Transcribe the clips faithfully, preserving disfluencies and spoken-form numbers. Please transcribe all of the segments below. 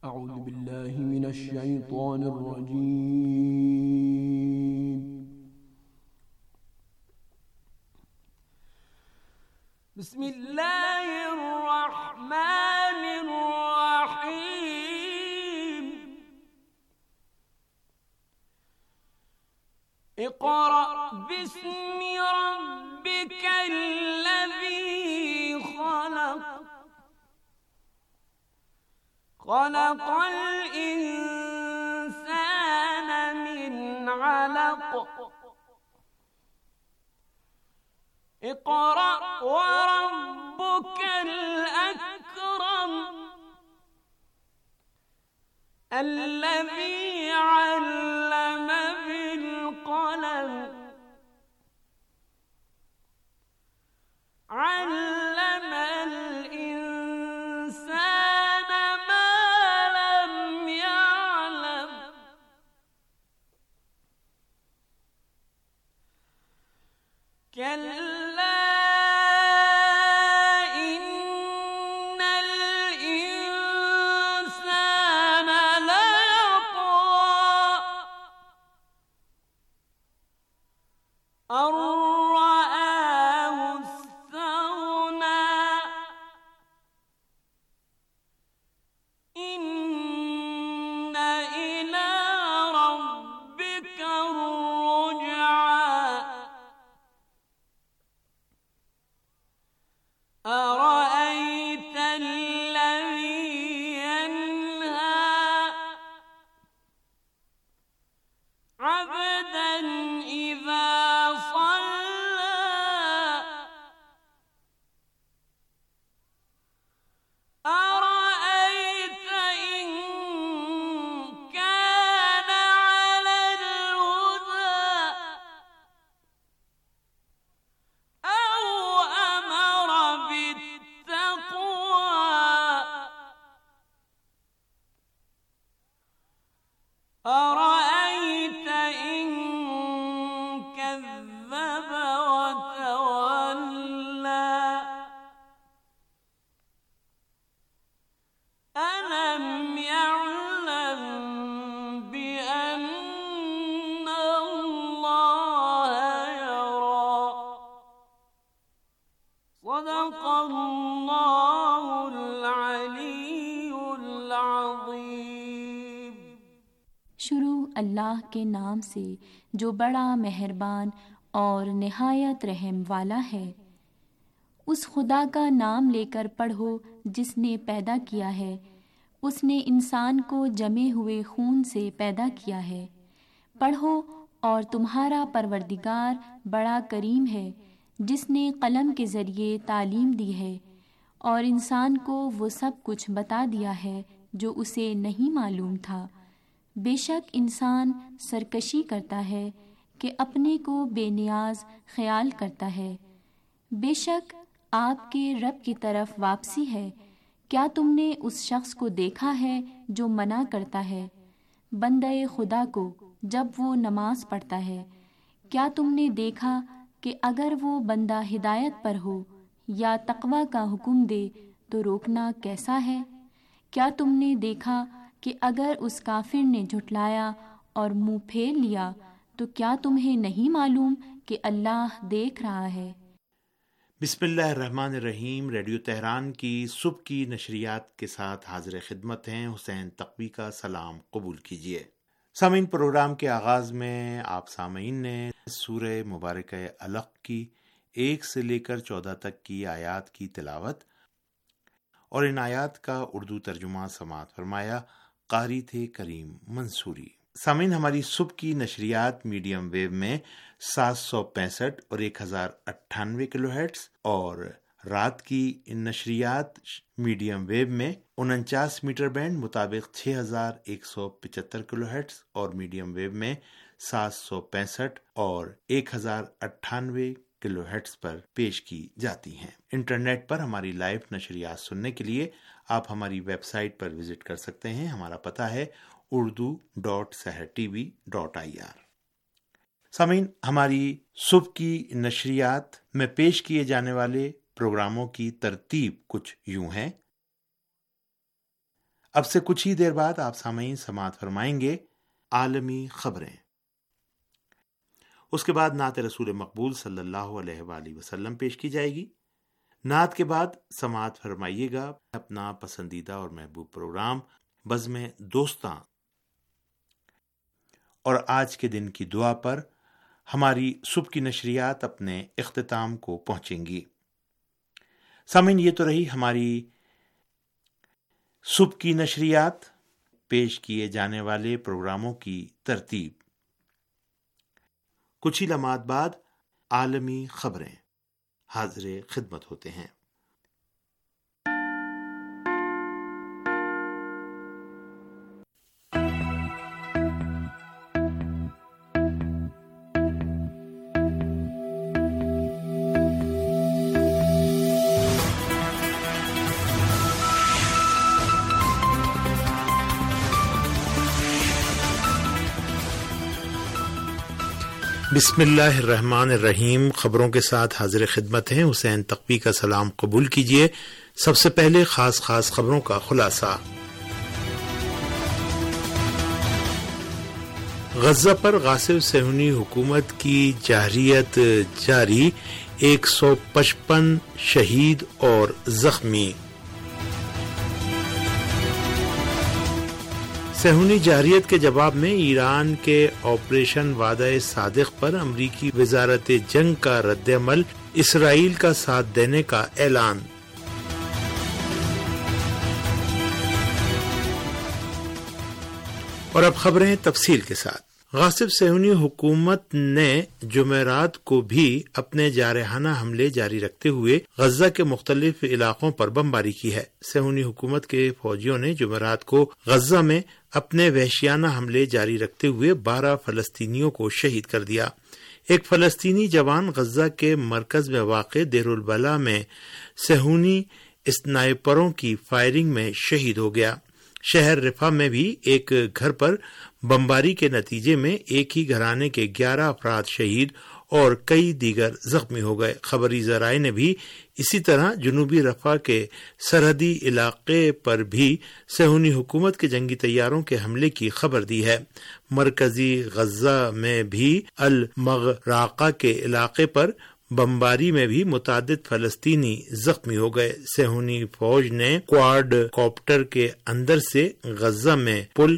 أعوذ بالله من الشيطان الرجيم. بسم الله الرحمن الرحيم. اقرأ باسم ربك الذي خلق خلق الإنسان من علق اقرأ وربك الأكرم الذي علم بالقلم علم الإنسان ما لم يعلم كلا شروع اللہ کے نام سے جو بڑا مہربان اور نہایت رحم والا ہے۔ اس خدا کا نام لے کر پڑھو جس نے پیدا کیا ہے۔ اس نے انسان کو جمے ہوئے خون سے پیدا کیا ہے۔ پڑھو اور تمہارا پروردگار بڑا کریم ہے، جس نے قلم کے ذریعے تعلیم دی ہے اور انسان کو وہ سب کچھ بتا دیا ہے جو اسے نہیں معلوم تھا۔ بے شک انسان سرکشی کرتا ہے کہ اپنے کو بے نیاز خیال کرتا ہے۔ بے شک آپ کے رب کی طرف واپسی ہے۔ کیا تم نے اس شخص کو دیکھا ہے جو منع کرتا ہے بندہ خدا کو جب وہ نماز پڑھتا ہے؟ کیا تم نے دیکھا کہ اگر وہ بندہ ہدایت پر ہو یا تقوی کا حکم دے تو روکنا کیسا ہے؟ کیا تم نے دیکھا کہ اگر اس کافر نے جھٹلایا اور منہ پھیر لیا تو کیا تمہیں نہیں معلوم کہ اللہ دیکھ رہا ہے؟ بسم اللہ الرحمن الرحیم۔ ریڈیو تہران کی صبح کی نشریات کے ساتھ حاضر خدمت ہیں حسین تقوی کا سلام قبول کیجیے۔ سامعین، پروگرام کے آغاز میں آپ سامعین نے سورہ مبارکہ علق کی ایک سے لے کر چودہ تک کی آیات کی تلاوت اور ان آیات کا اردو ترجمہ سماعت فرمایا۔ قاری تھے کریم منصوری۔ سامعین، ہماری صبح کی نشریات میڈیم ویو میں سات سو پینسٹھ اور ایک ہزار اٹھانوے کلو ہرٹز اور رات کی نشریات میڈیم ویو میں انچاس میٹر بینڈ مطابق چھ ہزار ایک سو پچہتر کلو ہرٹز اور میڈیم ویو میں سات سو پینسٹھ اور ایک ہزار اٹھانوے کلو ہرٹز پر پیش کی جاتی ہیں۔ انٹرنیٹ پر ہماری لائیو نشریات سننے کے لیے آپ ہماری ویب سائٹ پر وزٹ کر سکتے ہیں۔ ہمارا پتہ ہے Urdu dot Sahar T V dot I R. سامعین، ہماری صبح کی نشریات میں پیش کیے جانے والے پروگراموں کی ترتیب کچھ یوں ہے۔ اب سے کچھ ہی دیر بعد آپ سامعین سماعت فرمائیں گے عالمی خبریں، اس کے بعد نعت رسول مقبول صلی اللہ علیہ وآلہ وسلم پیش کی جائے گی۔ نعت کے بعد سماعت فرمائیے گا اپنا پسندیدہ اور محبوب پروگرام بزم دوستاں، اور آج کے دن کی دعا پر ہماری صبح کی نشریات اپنے اختتام کو پہنچیں گی۔ سامعین، یہ تو رہی ہماری صبح کی نشریات، پیش کیے جانے والے پروگراموں کی ترتیب۔ کچھ ہی لمحات بعد عالمی خبریں حاضر خدمت ہوتے ہیں۔ بسم اللہ الرحمن الرحیم، خبروں کے ساتھ حاضر خدمت ہیں حسین تقوی کا سلام قبول کیجیے۔ سب سے پہلے خاص خاص خبروں کا خلاصہ۔ غزہ پر غاصب صہیونی حکومت کی جارحیت جاری، ایک سو پچپن شہید اور زخمی۔ صہیونی جارحیت کے جواب میں ایران کے آپریشن وعدہ صادق پر امریکی وزارت جنگ کا رد عمل، اسرائیل کا ساتھ دینے کا اعلان۔ اور اب خبریں تفصیل کے ساتھ۔ غاصب صہیونی حکومت نے جمعرات کو بھی اپنے جارحانہ حملے جاری رکھتے ہوئے غزہ کے مختلف علاقوں پر بمباری کی ہے۔ صہیونی حکومت کے فوجیوں نے جمعرات کو غزہ میں اپنے وحشیانہ حملے جاری رکھتے ہوئے بارہ فلسطینیوں کو شہید کر دیا۔ ایک فلسطینی جوان غزہ کے مرکز میں واقع دیر البلح میں صہیونی اسنائپروں کی فائرنگ میں شہید ہو گیا۔ شہر رفح میں بھی ایک گھر پر بمباری کے نتیجے میں ایک ہی گھرانے کے گیارہ افراد شہید اور کئی دیگر زخمی ہو گئے۔ خبری ذرائع نے بھی اسی طرح جنوبی رفح کے سرحدی علاقے پر بھی صہیونی حکومت کے جنگی طیاروں کے حملے کی خبر دی ہے۔ مرکزی غزہ میں بھی المغراقہ کے علاقے پر بمباری میں بھی متعدد فلسطینی زخمی ہو گئے۔ صہیونی فوج نے کوارڈ کاپٹر کے اندر سے غزہ میں پل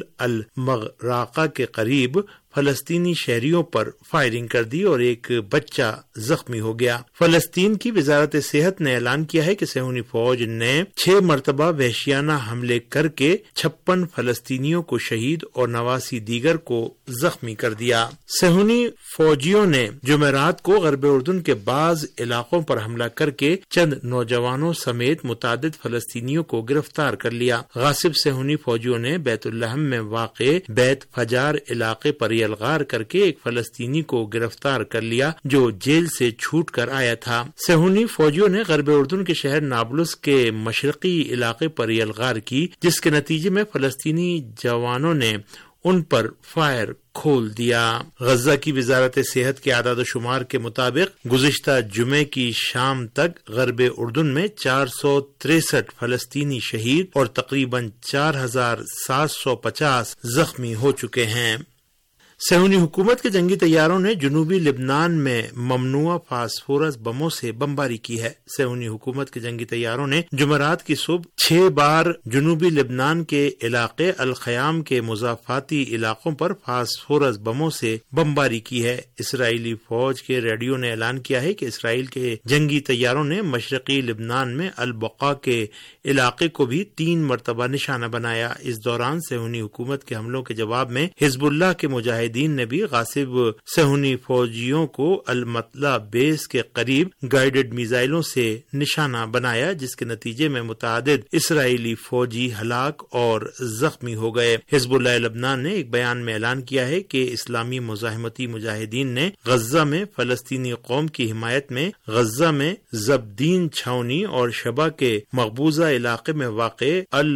المغراقہ کے قریب فلسطینی شہریوں پر فائرنگ کر دی اور ایک بچہ زخمی ہو گیا۔ فلسطین کی وزارت صحت نے اعلان کیا ہے کہ صہیونی فوج نے چھ مرتبہ وحشیانہ حملے کر کے چھپن فلسطینیوں کو شہید اور نواسی دیگر کو زخمی کر دیا۔ صہیونی فوجیوں نے جمعرات کو غرب اردن کے بعض علاقوں پر حملہ کر کے چند نوجوانوں سمیت متعدد فلسطینیوں کو گرفتار کر لیا۔ غاصب صہیونی فوجیوں نے بیت اللحم میں واقع بیت فجار علاقے پر الغار کر کے ایک فلسطینی کو گرفتار کر لیا جو جیل سے چھوٹ کر آیا تھا۔ صہیونی فوجیوں نے غرب اردن کے شہر نابلس کے مشرقی علاقے پر الغار کی، جس کے نتیجے میں فلسطینی جوانوں نے ان پر فائر کھول دیا۔ غزہ کی وزارت صحت کے اعداد و شمار کے مطابق گزشتہ جمعے کی شام تک غرب اردن میں چار سو تریسٹھ فلسطینی شہید اور تقریباً چار ہزار سات سو پچاس زخمی ہو چکے ہیں۔ صہیونی حکومت کے جنگی طیاروں نے جنوبی لبنان میں ممنوع فاسفورس بموں سے بمباری کی ہے۔ صہیونی حکومت کے جنگی طیاروں نے جمعرات کی صبح چھ بار جنوبی لبنان کے علاقے الخیام کے مضافاتی علاقوں پر فاسفورس بموں سے بمباری کی ہے۔ اسرائیلی فوج کے ریڈیو نے اعلان کیا ہے کہ اسرائیل کے جنگی طیاروں نے مشرقی لبنان میں البقا کے علاقے کو بھی تین مرتبہ نشانہ بنایا۔ اس دوران صہیونی حکومت کے حملوں کے جواب میں حزب اللہ کے مجاہدین نے بھی غاصب صہیونی فوجیوں کو المطلع بیس کے قریب گائیڈڈ میزائلوں سے نشانہ بنایا، جس کے نتیجے میں متعدد اسرائیلی فوجی ہلاک اور زخمی ہو گئے۔ حزب اللہ لبنان نے ایک بیان میں اعلان کیا ہے کہ اسلامی مزاحمتی مجاہدین نے غزہ میں فلسطینی قوم کی حمایت میں غزہ میں زبدین چھاونی اور شبہ کے مقبوضہ علاقے میں واقع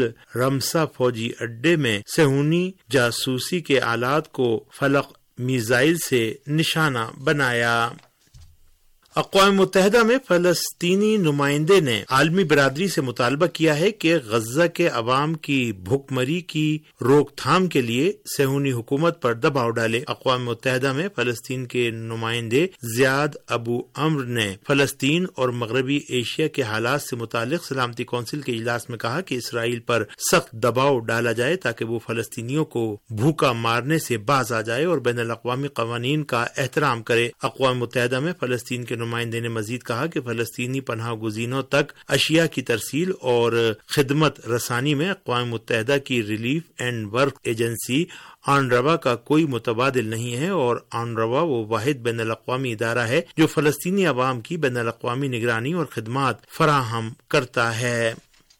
الرمسا فوجی اڈے میں صہیونی جاسوسی کے آلات کو فلق میزائل سے نشانہ بنایا۔ اقوام متحدہ میں فلسطینی نمائندے نے عالمی برادری سے مطالبہ کیا ہے کہ غزہ کے عوام کی بھوک مری کی روک تھام کے لیے صہیونی حکومت پر دباؤ ڈالے۔ اقوام متحدہ میں فلسطین کے نمائندے زیاد ابو عمر نے فلسطین اور مغربی ایشیا کے حالات سے متعلق سلامتی کونسل کے اجلاس میں کہا کہ اسرائیل پر سخت دباؤ ڈالا جائے تاکہ وہ فلسطینیوں کو بھوکا مارنے سے باز آ جائے اور بین الاقوامی قوانین کا احترام کرے۔ اقوام متحدہ میں فلسطین کے نمائندے نے مزید کہا کہ فلسطینی پناہ گزینوں تک اشیاء کی ترسیل اور خدمت رسانی میں اقوام متحدہ کی ریلیف اینڈ ورک ایجنسی آنروا کا کوئی متبادل نہیں ہے، اور آنروا وہ واحد بین الاقوامی ادارہ ہے جو فلسطینی عوام کی بین الاقوامی نگرانی اور خدمات فراہم کرتا ہے۔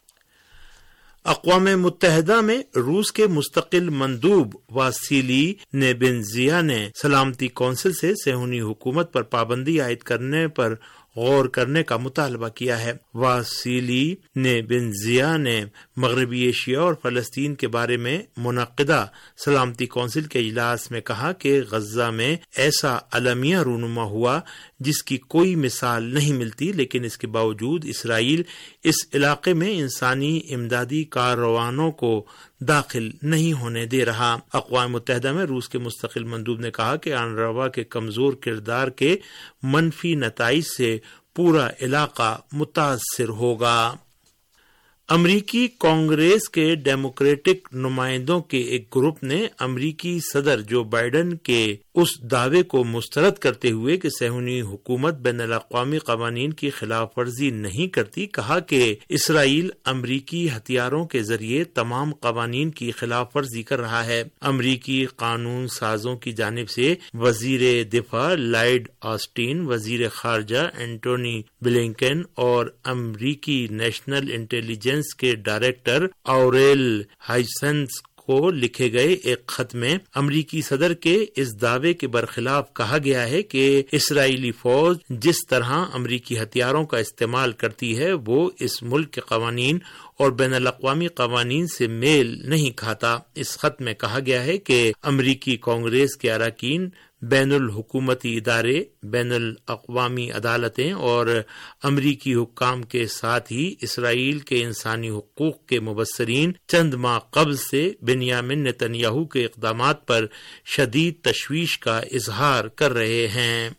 اقوام متحدہ میں روس کے مستقل مندوب واسیلی نیبنزیا نے سلامتی کونسل سے صہیونی حکومت پر پابندی عائد کرنے پر غور کرنے کا مطالبہ کیا ہے۔ واسیلی نیبنزیا نے مغربی ایشیا اور فلسطین کے بارے میں منعقدہ سلامتی کونسل کے اجلاس میں کہا کہ غزہ میں ایسا المیہ رونما ہوا جس کی کوئی مثال نہیں ملتی، لیکن اس کے باوجود اسرائیل اس علاقے میں انسانی امدادی کاروانوں کو داخل نہیں ہونے دے رہا۔ اقوام متحدہ میں روس کے مستقل مندوب نے کہا کہ آنروا کے کمزور کردار کے منفی نتائج سے پورا علاقہ متاثر ہوگا۔ امریکی کانگریس کے ڈیموکریٹک نمائندوں کے ایک گروپ نے امریکی صدر جو بائیڈن کے اس دعوے کو مسترد کرتے ہوئے کہ صہیونی حکومت بین الاقوامی قوانین کی خلاف ورزی نہیں کرتی، کہا کہ اسرائیل امریکی ہتھیاروں کے ذریعے تمام قوانین کی خلاف ورزی کر رہا ہے۔ امریکی قانون سازوں کی جانب سے وزیر دفاع لائیڈ آسٹین، وزیر خارجہ اینٹونی بلنکن اور امریکی نیشنل انٹیلیجنس کے ڈائریکٹر آوریل ہائچنس کو لکھے گئے ایک خط میں امریکی صدر کے اس دعوے کے برخلاف کہا گیا ہے کہ اسرائیلی فوج جس طرح امریکی ہتھیاروں کا استعمال کرتی ہے وہ اس ملک کے قوانین اور بین الاقوامی قوانین سے میل نہیں کھاتا۔ اس خط میں کہا گیا ہے کہ امریکی کانگریس کے اراکین، بین الحکومتی ادارے، بین الاقوامی عدالتیں اور امریکی حکام کے ساتھ ہی اسرائیل کے انسانی حقوق کے مبصرین چند ماہ قبل سے بنیامین نتن یاہو کے اقدامات پر شدید تشویش کا اظہار کر رہے ہیں۔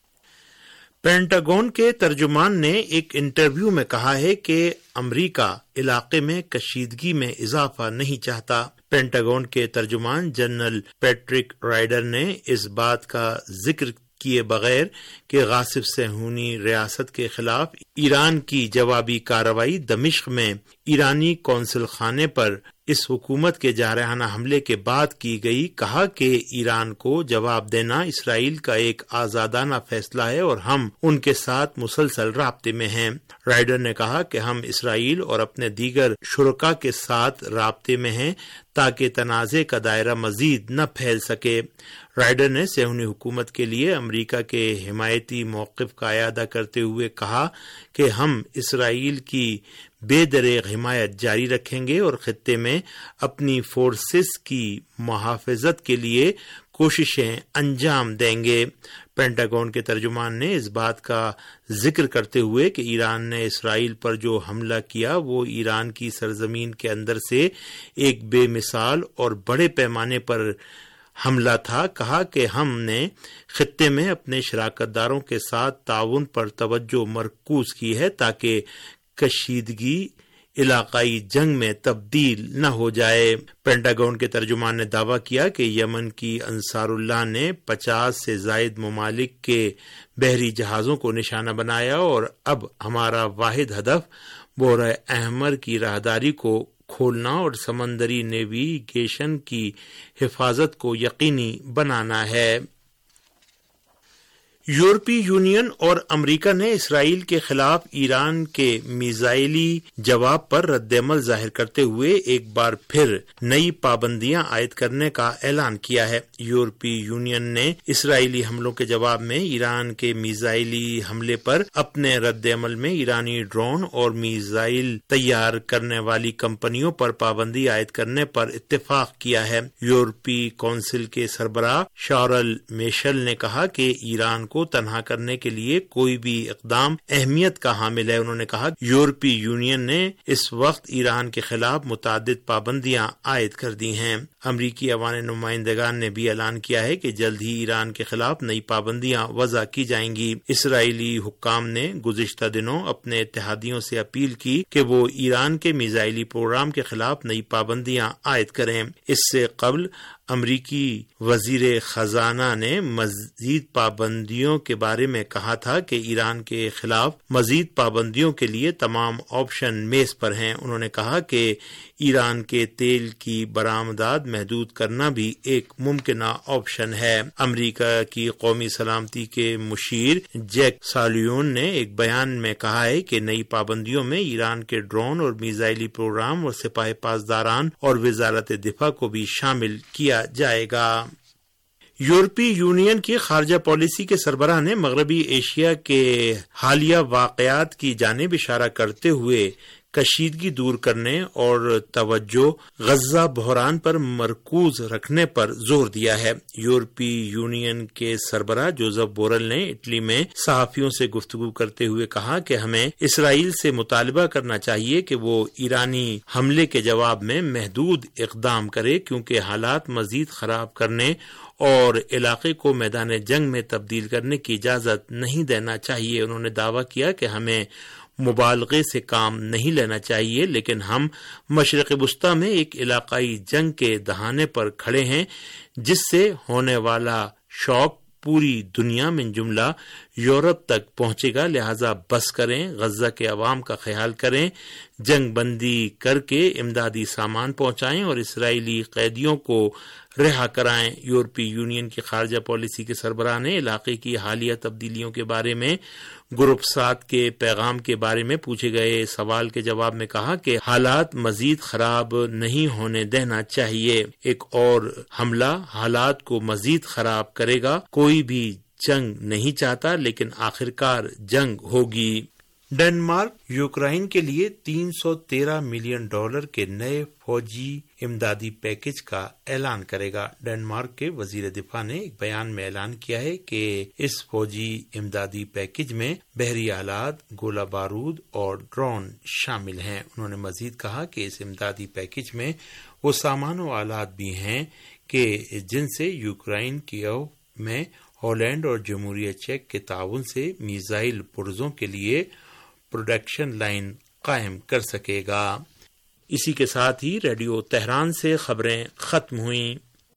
پینٹاگون کے ترجمان نے ایک انٹرویو میں کہا ہے کہ امریکہ علاقے میں کشیدگی میں اضافہ نہیں چاہتا۔ پینٹاگون کے ترجمان جنرل پیٹرک رائڈر نے اس بات کا ذکر کیے بغیر کہ غاصب صہیونی ریاست کے خلاف ایران کی جوابی کارروائی دمشق میں ایرانی قونصل خانے پر اس حکومت کے جارحانہ حملے کے بعد کی گئی، کہا کہ ایران کو جواب دینا اسرائیل کا ایک آزادانہ فیصلہ ہے اور ہم ان کے ساتھ مسلسل رابطے میں ہیں۔ رائڈر نے کہا کہ ہم اسرائیل اور اپنے دیگر شرکاء کے ساتھ رابطے میں ہیں تاکہ تنازع کا دائرہ مزید نہ پھیل سکے۔ رائڈر نے صہیونی حکومت کے لیے امریکہ کے حمایتی موقف کا اعادہ کرتے ہوئے کہا کہ ہم اسرائیل کی بے دریغ حمایت جاری رکھیں گے اور خطے میں اپنی فورسز کی محافظت کے لیے کوششیں انجام دیں گے۔ پینٹاگون کے ترجمان نے اس بات کا ذکر کرتے ہوئے کہ ایران نے اسرائیل پر جو حملہ کیا وہ ایران کی سرزمین کے اندر سے ایک بے مثال اور بڑے پیمانے پر حملہ تھا، کہا کہ ہم نے خطے میں اپنے شراکت داروں کے ساتھ تعاون پر توجہ مرکوز کی ہے تاکہ کشیدگی علاقائی جنگ میں تبدیل نہ ہو جائے۔ پینٹاگون کے ترجمان نے دعویٰ کیا کہ یمن کی انصار اللہ نے پچاس سے زائد ممالک کے بحری جہازوں کو نشانہ بنایا اور اب ہمارا واحد ہدف بحیرہ احمر کی راہداری کو کھولنا اور سمندری نیویگیشن کی حفاظت کو یقینی بنانا ہے۔ یورپی یونین اور امریکہ نے اسرائیل کے خلاف ایران کے میزائلی جواب پر رد عمل ظاہر کرتے ہوئے ایک بار پھر نئی پابندیاں عائد کرنے کا اعلان کیا ہے۔ یورپی یونین نے اسرائیلی حملوں کے جواب میں ایران کے میزائلی حملے پر اپنے رد عمل میں ایرانی ڈرون اور میزائل تیار کرنے والی کمپنیوں پر پابندی عائد کرنے پر اتفاق کیا ہے۔ یورپی کونسل کے سربراہ شارل میشل نے کہا کہ ایران کو کو تنہا کرنے کے لیے کوئی بھی اقدام اہمیت کا حامل ہے۔ انہوں نے کہا یورپی یونین نے اس وقت ایران کے خلاف متعدد پابندیاں عائد کر دی ہیں۔ امریکی عوام نمائندگان نے بھی اعلان کیا ہے کہ جلد ہی ایران کے خلاف نئی پابندیاں وضع کی جائیں گی۔ اسرائیلی حکام نے گزشتہ دنوں اپنے اتحادیوں سے اپیل کی کہ وہ ایران کے میزائلی پروگرام کے خلاف نئی پابندیاں عائد کریں۔ اس سے قبل امریکی وزیر خزانہ نے مزید پابندیوں کے بارے میں کہا تھا کہ ایران کے خلاف مزید پابندیوں کے لیے تمام آپشن میز پر ہیں۔ انہوں نے کہا کہ ایران کے تیل کی برآمدات محدود کرنا بھی ایک ممکنہ آپشن ہے۔ امریکہ کی قومی سلامتی کے مشیر جیک سالیون نے ایک بیان میں کہا ہے کہ نئی پابندیوں میں ایران کے ڈرون اور میزائلی پروگرام اور سپاہ پاسداران اور وزارت دفاع کو بھی شامل کیا جائے گا۔ یورپی یونین کی خارجہ پالیسی کے سربراہ نے مغربی ایشیا کے حالیہ واقعات کی جانب اشارہ کرتے ہوئے کشیدگی دور کرنے اور توجہ غزہ بحران پر مرکوز رکھنے پر زور دیا ہے۔ یورپی یونین کے سربراہ جوزف بورل نے اٹلی میں صحافیوں سے گفتگو کرتے ہوئے کہا کہ ہمیں اسرائیل سے مطالبہ کرنا چاہیے کہ وہ ایرانی حملے کے جواب میں محدود اقدام کرے، کیونکہ حالات مزید خراب کرنے اور علاقے کو میدان جنگ میں تبدیل کرنے کی اجازت نہیں دینا چاہیے۔ انہوں نے دعویٰ کیا کہ ہمیں مبالغے سے کام نہیں لینا چاہیے، لیکن ہم مشرق وسطی میں ایک علاقائی جنگ کے دہانے پر کھڑے ہیں جس سے ہونے والا شوق پوری دنیا میں جملہ یورپ تک پہنچے گا، لہذا بس کریں، غزہ کے عوام کا خیال کریں، جنگ بندی کر کے امدادی سامان پہنچائیں اور اسرائیلی قیدیوں کو رہا کرائیں۔ یورپی یونین کی خارجہ پالیسی کے سربراہ نے علاقے کی حالیہ تبدیلیوں کے بارے میں گروپ سات کے پیغام کے بارے میں پوچھے گئے سوال کے جواب میں کہا کہ حالات مزید خراب نہیں ہونے دینا چاہیے۔ ایک اور حملہ حالات کو مزید خراب کرے گا۔ کوئی بھی جنگ نہیں چاہتا، لیکن آخرکار جنگ ہوگی۔ ڈنمارک یوکرائن کے لیے تین سو تیرہ ملین ڈالر کے نئے فوجی امدادی پیکج کا اعلان کرے گا۔ ڈنمارک کے وزیر دفاع نے ایک بیان میں اعلان کیا ہے کہ اس فوجی امدادی پیکج میں بحری آلات، گولہ بارود اور ڈرون شامل ہیں۔ انہوں نے مزید کہا کہ اس امدادی پیکج میں وہ سامان و آلات بھی ہیں کہ جن سے یوکرائن کیو میں ہالینڈ اور جمہوریہ چیک کے تعاون سے میزائل پرزوں کے لیے پروڈکشن لائن قائم کر سکے گا۔ اسی کے ساتھ ہی ریڈیو تہران سے خبریں ختم ہوئیں۔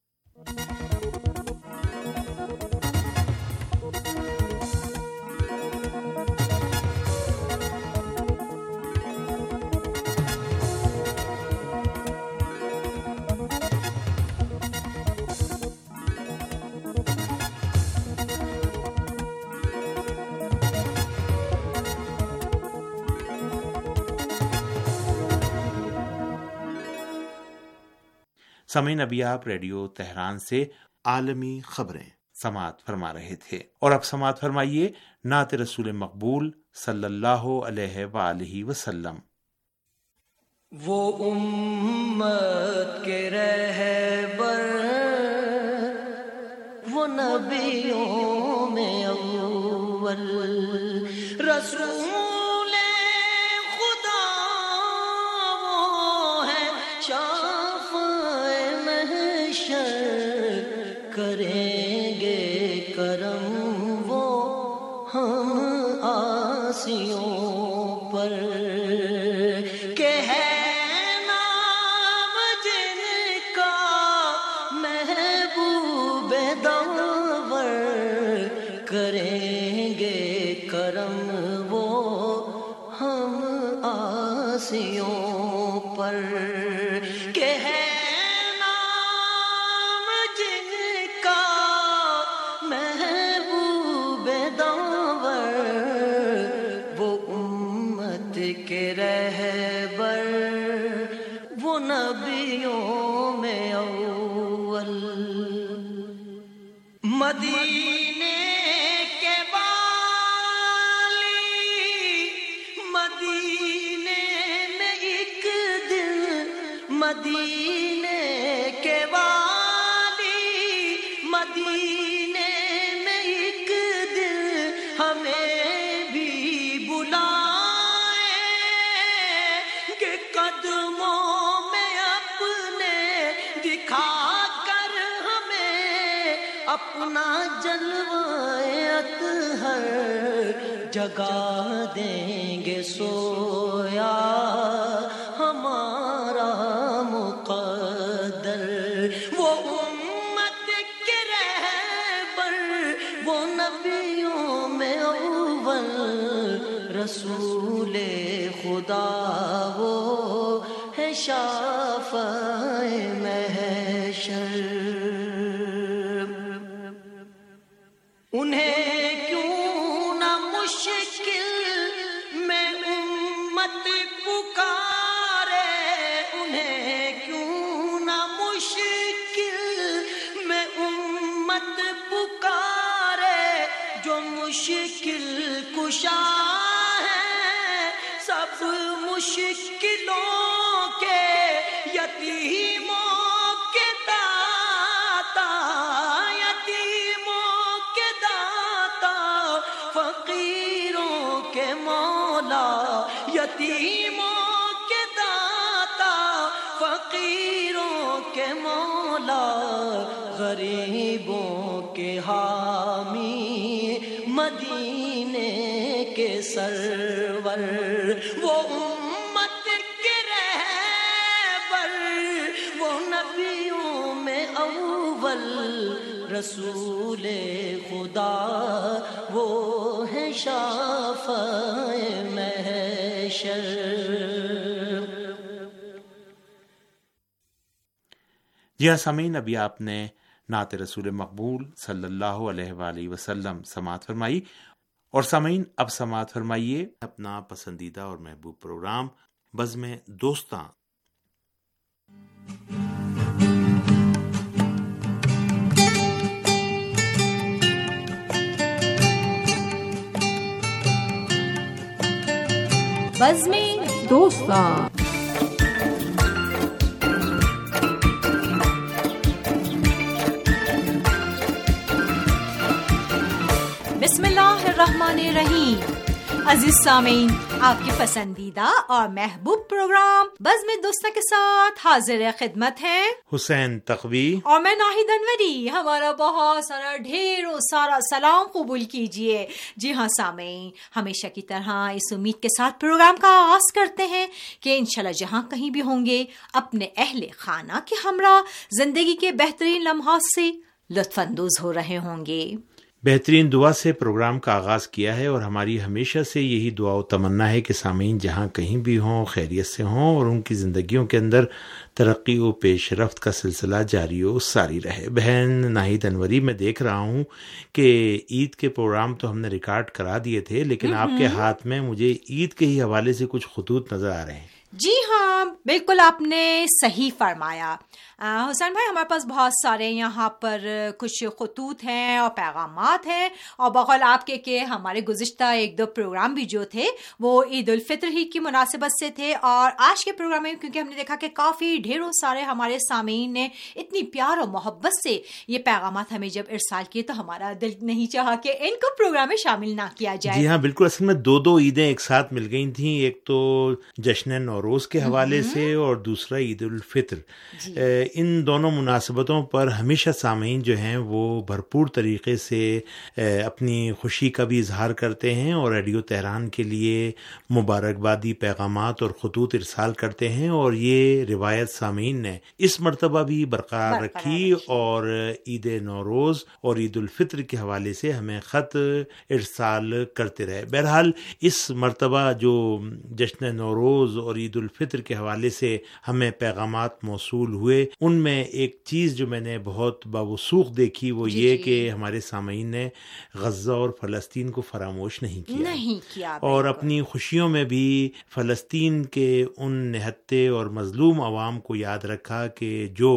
سامعین، ابھی آپ ریڈیو تہران سے عالمی خبریں سماعت فرما رہے تھے، اور اب سماعت فرمائیے نعت رسول مقبول صلی اللہ علیہ وآلہ وسلم۔ وہ امت کے رہبر، وہ نبیوں میں اول، رسول خدا وہ ہے، کریں گے کرم وہ ہم آسیوں پر، کہ ہے نام جن کا محبوب دور، کریں گے کرم وہ ہم آسیوں پر، کہ ہے کے رہبر، وہ نبیوں میں اول، مدینے کے والی، مدینے میں ایک دن، مدینے کے والی، مدینے میں ایک دن اپنا جلوہ اطہر جگا دیں گے سویا ہمارا مقدر. وہ امت کے رہبر، وہ نبیوں میں اول، رسول خدا وہ ہے شافع محشر. انہیں کیوں نہ مشکل میں امت پکارے، انہیں کیوں نہ مشکل میں امت پکارے، جو مشکل کشا ہے سب مشکلوں کے، یتیموں کے داتا، یتیموں کے داتا، فقیروں کے مولا، یتیموں کے داتا، فقیروں کے مولا، غریبوں کے حامی، مدینے کے سرور. وہ امت کے رہبر، وہ نبیوں میں اول، رسول خدا وہ ہے شافع محشر. جی ہاں سامعین، ابھی آپ نے نعت رسول مقبول صلی اللہ علیہ وآلہ وسلم سماعت فرمائی. اور سامعین، اب سماعت فرمائیے اپنا پسندیدہ اور محبوب پروگرام بزم دوستاں. بزم دوستاں. بسم اللہ الرحمن الرحیم. عزیز سامعین، آپ کی پسندیدہ اور محبوب پروگرام بزم دوستاں کے ساتھ حاضر خدمت ہیں حسین تقوی اور میں ناہید انوری. ہمارا بہت سارا ڈھیر و سارا سلام قبول کیجئے. جی ہاں سامعین، ہمیشہ کی طرح اس امید کے ساتھ پروگرام کا آغاز کرتے ہیں کہ انشاءاللہ جہاں کہیں بھی ہوں گے اپنے اہل خانہ کے ہمراہ زندگی کے بہترین لمحات سے لطف اندوز ہو رہے ہوں گے. بہترین دعا سے پروگرام کا آغاز کیا ہے، اور ہماری ہمیشہ سے یہی دعا و تمنا ہے کہ سامعین جہاں کہیں بھی ہوں خیریت سے ہوں اور ان کی زندگیوں کے اندر ترقی و پیش رفت کا سلسلہ جاری و ساری رہے. بہن ناہید انوری، میں دیکھ رہا ہوں کہ عید کے پروگرام تو ہم نے ریکارڈ کرا دیے تھے، لیکن آپ کے ہاتھ میں مجھے عید کے ہی حوالے سے کچھ خطوط نظر آ رہے ہیں. جی ہاں، بالکل آپ نے صحیح فرمایا. حسین بھائی، ہمارے پاس بہت سارے یہاں پر کچھ خطوط ہیں اور پیغامات ہیں، اور بقول آپ کے کہ ہمارے گزشتہ ایک دو پروگرام بھی جو تھے وہ عید الفطر ہی کی مناسبت سے تھے، اور آج کے پروگرام میں کیونکہ ہم نے دیکھا کہ کافی ڈھیروں سارے ہمارے سامعین نے اتنی پیار اور محبت سے یہ پیغامات ہمیں جب ارسال کیے تو ہمارا دل نہیں چاہا کہ ان کو پروگرام میں شامل نہ کیا جائے. جی ہاں بالکل، اصل میں دو دو عیدیں ایک ساتھ مل گئی تھیں، ایک تو جشن نوروز کے حوالے سے اور دوسرا عید الفطر. جی. ان دونوں مناسبتوں پر ہمیشہ سامعین جو ہیں وہ بھرپور طریقے سے اپنی خوشی کا بھی اظہار کرتے ہیں اور ریڈیو تہران کے لیے مبارکبادی پیغامات اور خطوط ارسال کرتے ہیں، اور یہ روایت سامعین نے اس مرتبہ بھی برقرار رکھی اور عید نوروز اور عید الفطر کے حوالے سے ہمیں خط ارسال کرتے رہے. بہرحال اس مرتبہ جو جشن نوروز اور عید الفطر کے حوالے سے ہمیں پیغامات موصول ہوئے، ان میں ایک چیز جو میں نے بہت باوسوخ دیکھی وہ جی یہ جی. کہ ہمارے سامعین نے غزہ اور فلسطین کو فراموش نہیں کیا نہیں کیا اور بالکل. اپنی خوشیوں میں بھی فلسطین کے ان نہتے اور مظلوم عوام کو یاد رکھا کہ جو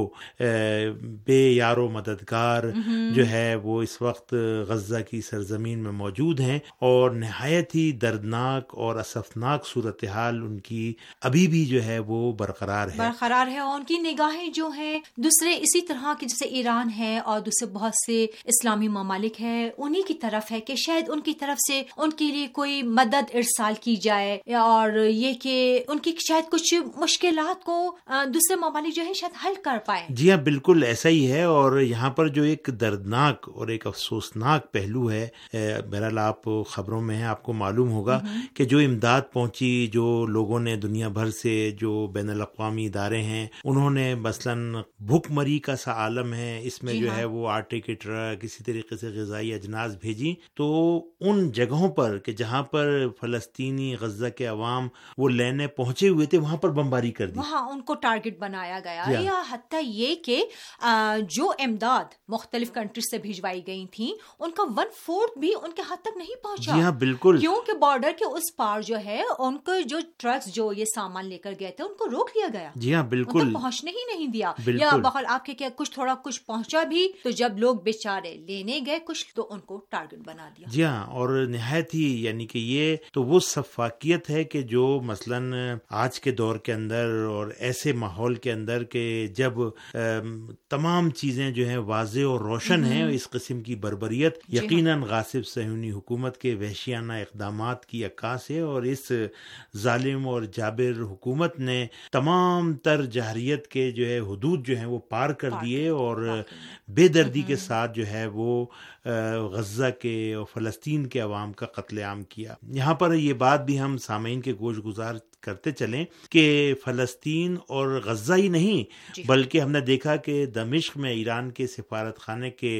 بے یار و مددگار جو ہے وہ اس وقت غزہ کی سرزمین میں موجود ہیں، اور نہایت ہی دردناک اور اسفناک صورتحال ان کی ابھی بھی جو ہے وہ برقرار ہے برقرار ہے اور ان کی نگاہیں جو ہیں دوسرے اسی طرح کے جیسے ایران ہے اور دوسرے بہت سے اسلامی ممالک ہیں انہی کی طرف ہے کہ شاید ان کی طرف سے ان کے لیے کوئی مدد ارسال کی جائے اور یہ کہ ان کی شاید کچھ مشکلات کو دوسرے ممالک جو ہے شاید حل کر پائے. جی ہاں بالکل ایسا ہی ہے. اور یہاں پر جو ایک دردناک اور ایک افسوسناک پہلو ہے, بہرحال آپ خبروں میں ہیں, آپ کو معلوم ہوگا کہ جو امداد پہنچی, جو لوگوں نے دنیا بھر سے, جو بین الاقوامی ادارے ہیں, انہوں نے مثلاً بھوک مری کا سا عالم ہے, اس میں جو ہے وہ آٹے کے ٹرک, اسی طریقے سے غذائی اجناس بھیجی. تو ان جگہوں پر کہ جہاں پر فلسطینی غزہ کے عوام وہ لینے پہنچے ہوئے تھے وہاں پر بمباری کر دی, وہاں ان کو ٹارگٹ بنایا گیا, یا حتیٰ یہ کہ جو امداد مختلف کنٹریز سے بھیجوائی گئی تھیں ان کا ون فورتھ بھی ان کے حد تک نہیں پہنچا. جی ہاں بالکل, کیونکہ بارڈر کے اس پار جو ہے ان کو جو ٹرکس جو یہ سامان لے کر گئے تھے ان کو روک لیا گیا. جی ہاں بالکل, پہنچنے ہی نہیں دیا. یا بہرحال آپ کے کیا کچھ تھوڑا کچھ پہنچا بھی تو جب لوگ بیچارے لینے گئے کچھ تو ان کو ٹارگٹ بنا دیا. جی ہاں, اور نہایت ہی یعنی کہ یہ تو وہ سفاکیت ہے کہ جو مثلاً آج کے دور کے اندر اور ایسے ماحول کے اندر کہ جب تمام چیزیں جو ہیں واضح اور روشن ہیں, اس قسم کی بربریت یقیناً غاصب صہیونی حکومت کے وحشیانہ اقدامات کی عکاس ہے. اور اس ظالم اور جابر حکومت نے تمام تر جہریت کے جو ہے حدود جو ہیں وہ پار کر دیے اور بے دردی کے ساتھ جو ہے وہ غزہ کے اور فلسطین کے عوام کا قتل عام کیا. یہاں پر یہ بات بھی ہم سامعین کے گوش گزار کرتے چلیں کہ فلسطین اور غزہ ہی نہیں بلکہ ہم نے دیکھا کہ دمشق میں ایران کے سفارت خانے کے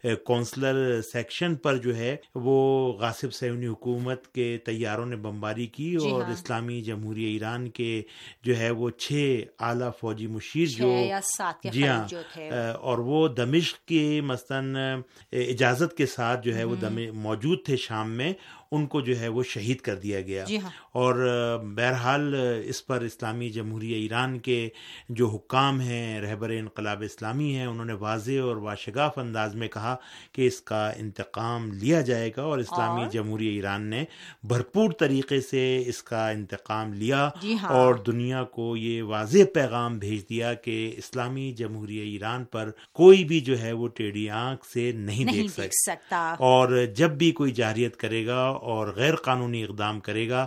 کونسلر سیکشن پر جو ہے وہ غاصب صہیونی حکومت کے طیاروں نے بمباری کی اور اسلامی جمہوریہ ایران کے جو ہے وہ چھ اعلیٰ فوجی مشیر جو جی ہاں اور وہ دمشق کی مثلاً اجازت کے ساتھ جو ہے وہ موجود تھے شام میں, ان کو جو ہے وہ شہید کر دیا گیا. جی ہاں. اور بہرحال اس پر اسلامی جمہوریہ ایران کے جو حکام ہیں, رہبر انقلاب اسلامی ہیں, انہوں نے واضح اور واشگاف انداز میں کہا کہ اس کا انتقام لیا جائے گا, اور اسلامی جمہوریہ ایران نے بھرپور طریقے سے اس کا انتقام لیا. جی ہاں. اور دنیا کو یہ واضح پیغام بھیج دیا کہ اسلامی جمہوریہ ایران پر کوئی بھی جو ہے وہ ٹیڑھی آنکھ سے نہیں, نہیں دیکھ, دیکھ سکتا. اور جب بھی کوئی جارحیت کرے گا اور غیر قانونی اقدام کرے گا,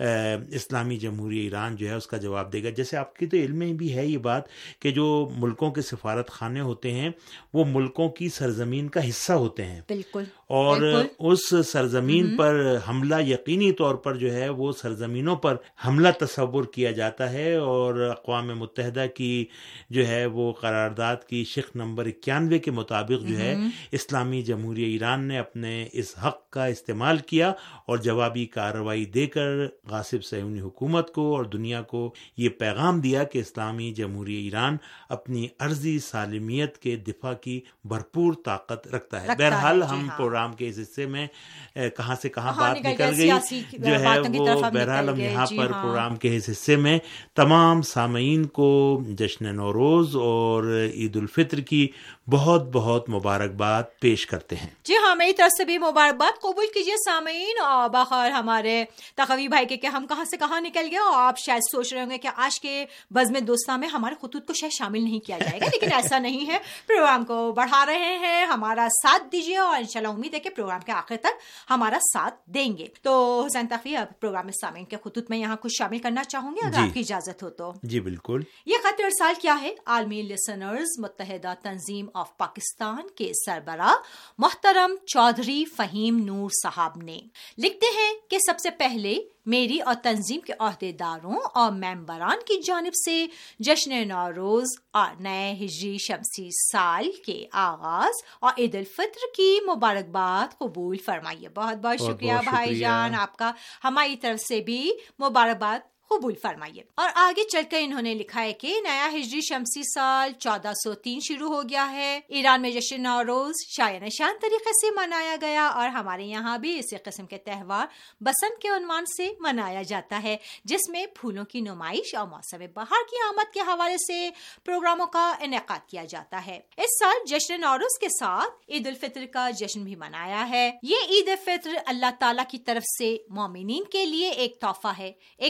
اسلامی جمہوریہ ایران جو ہے اس کا جواب دے گا. جیسے آپ کے تو علم میں بھی ہے یہ بات کہ جو ملکوں کے سفارت خانے ہوتے ہیں وہ ملکوں کی سرزمین کا حصہ ہوتے ہیں. بالکل. اور بالکل. اس سرزمین پر حملہ یقینی طور پر جو ہے وہ سرزمینوں پر حملہ تصور کیا جاتا ہے, اور اقوام متحدہ کی جو ہے وہ قرارداد کی شق نمبر اکیانوے کے مطابق جو ہے اسلامی جمہوریہ ایران نے اپنے اس حق کا استعمال کیا اور جوابی کارروائی دے کر غاصب صہیونی حکومت کو اور دنیا کو یہ پیغام دیا کہ اسلامی جمہوریہ ایران اپنی عرضی سالمیت کے دفاع کی بھرپور طاقت رکھتا ہے. بہرحال ہم پروگرام کے اس حصے میں کہاں سے کہاں بات نکل گئی جو ہے وہ بہرحال ہم یہاں پر پروگرام کے اس حصے میں تمام سامعین کو جشن نوروز اور عید الفطر کی بہت بہت مبارکباد پیش کرتے ہیں. جی ہاں, میری طرف سے بھی مبارکباد قبول کیجیے سامعین. اور بخیر ہمارے تقوی بھائی کے کہ ہم کہاں سے کہاں نکل گئے, اور آپ شاید سوچ رہے ہوں گے کہ آج کے بزم دوستاں میں ہمارے خطوط کو شاید شامل نہیں کیا جائے گا, لیکن ایسا نہیں ہے. پروگرام کو بڑھا رہے ہیں, ہمارا ساتھ دیجیے اور انشاءاللہ امید ہے کہ پروگرام کے آخر تک ہمارا ساتھ دیں گے. تو حسین تقوی, اب پروگرام میں سامعین کے خطوط میں یہاں کچھ شامل کرنا چاہوں گے اگر آپ کی اجازت ہو تو. جی بالکل. یہ خط ارسال کیا ہے عالمی لسنرز متحدہ تنظیم آف پاکستان کے سربراہ محترم چودھری فہیم نور صاحب نے. لکھتے ہیں کہ سب سے پہلے میری اور تنظیم کے عہدیداروں اور ممبران کی جانب سے جشن نوروز اور نئے ہجری شمسی سال کے آغاز اور عید الفطر کی مبارکباد قبول فرمائیے. بہت بہت شکریہ بھائی جان, آپ کا ہماری طرف سے بھی مبارکباد قبول فرمائیے. اور آگے چل کر انہوں نے لکھا ہے کہ نیا ہجری شمسی سال چودہ سو تین شروع ہو گیا ہے. ایران میں جشن نوروز شایع نشان طریقے سے منایا گیا, اور ہمارے یہاں بھی اسی قسم کے تہوار بسنت کے عنوان سے منایا جاتا ہے, جس میں پھولوں کی نمائش اور موسم بہار کی آمد کے حوالے سے پروگراموں کا انعقاد کیا جاتا ہے. اس سال جشن نوروز کے ساتھ عید الفطر کا جشن بھی منایا ہے. یہ عید الفطر اللہ تعالیٰ کی طرف سے مومنین کے لیے ایک تحفہ ہے. ایک مہینے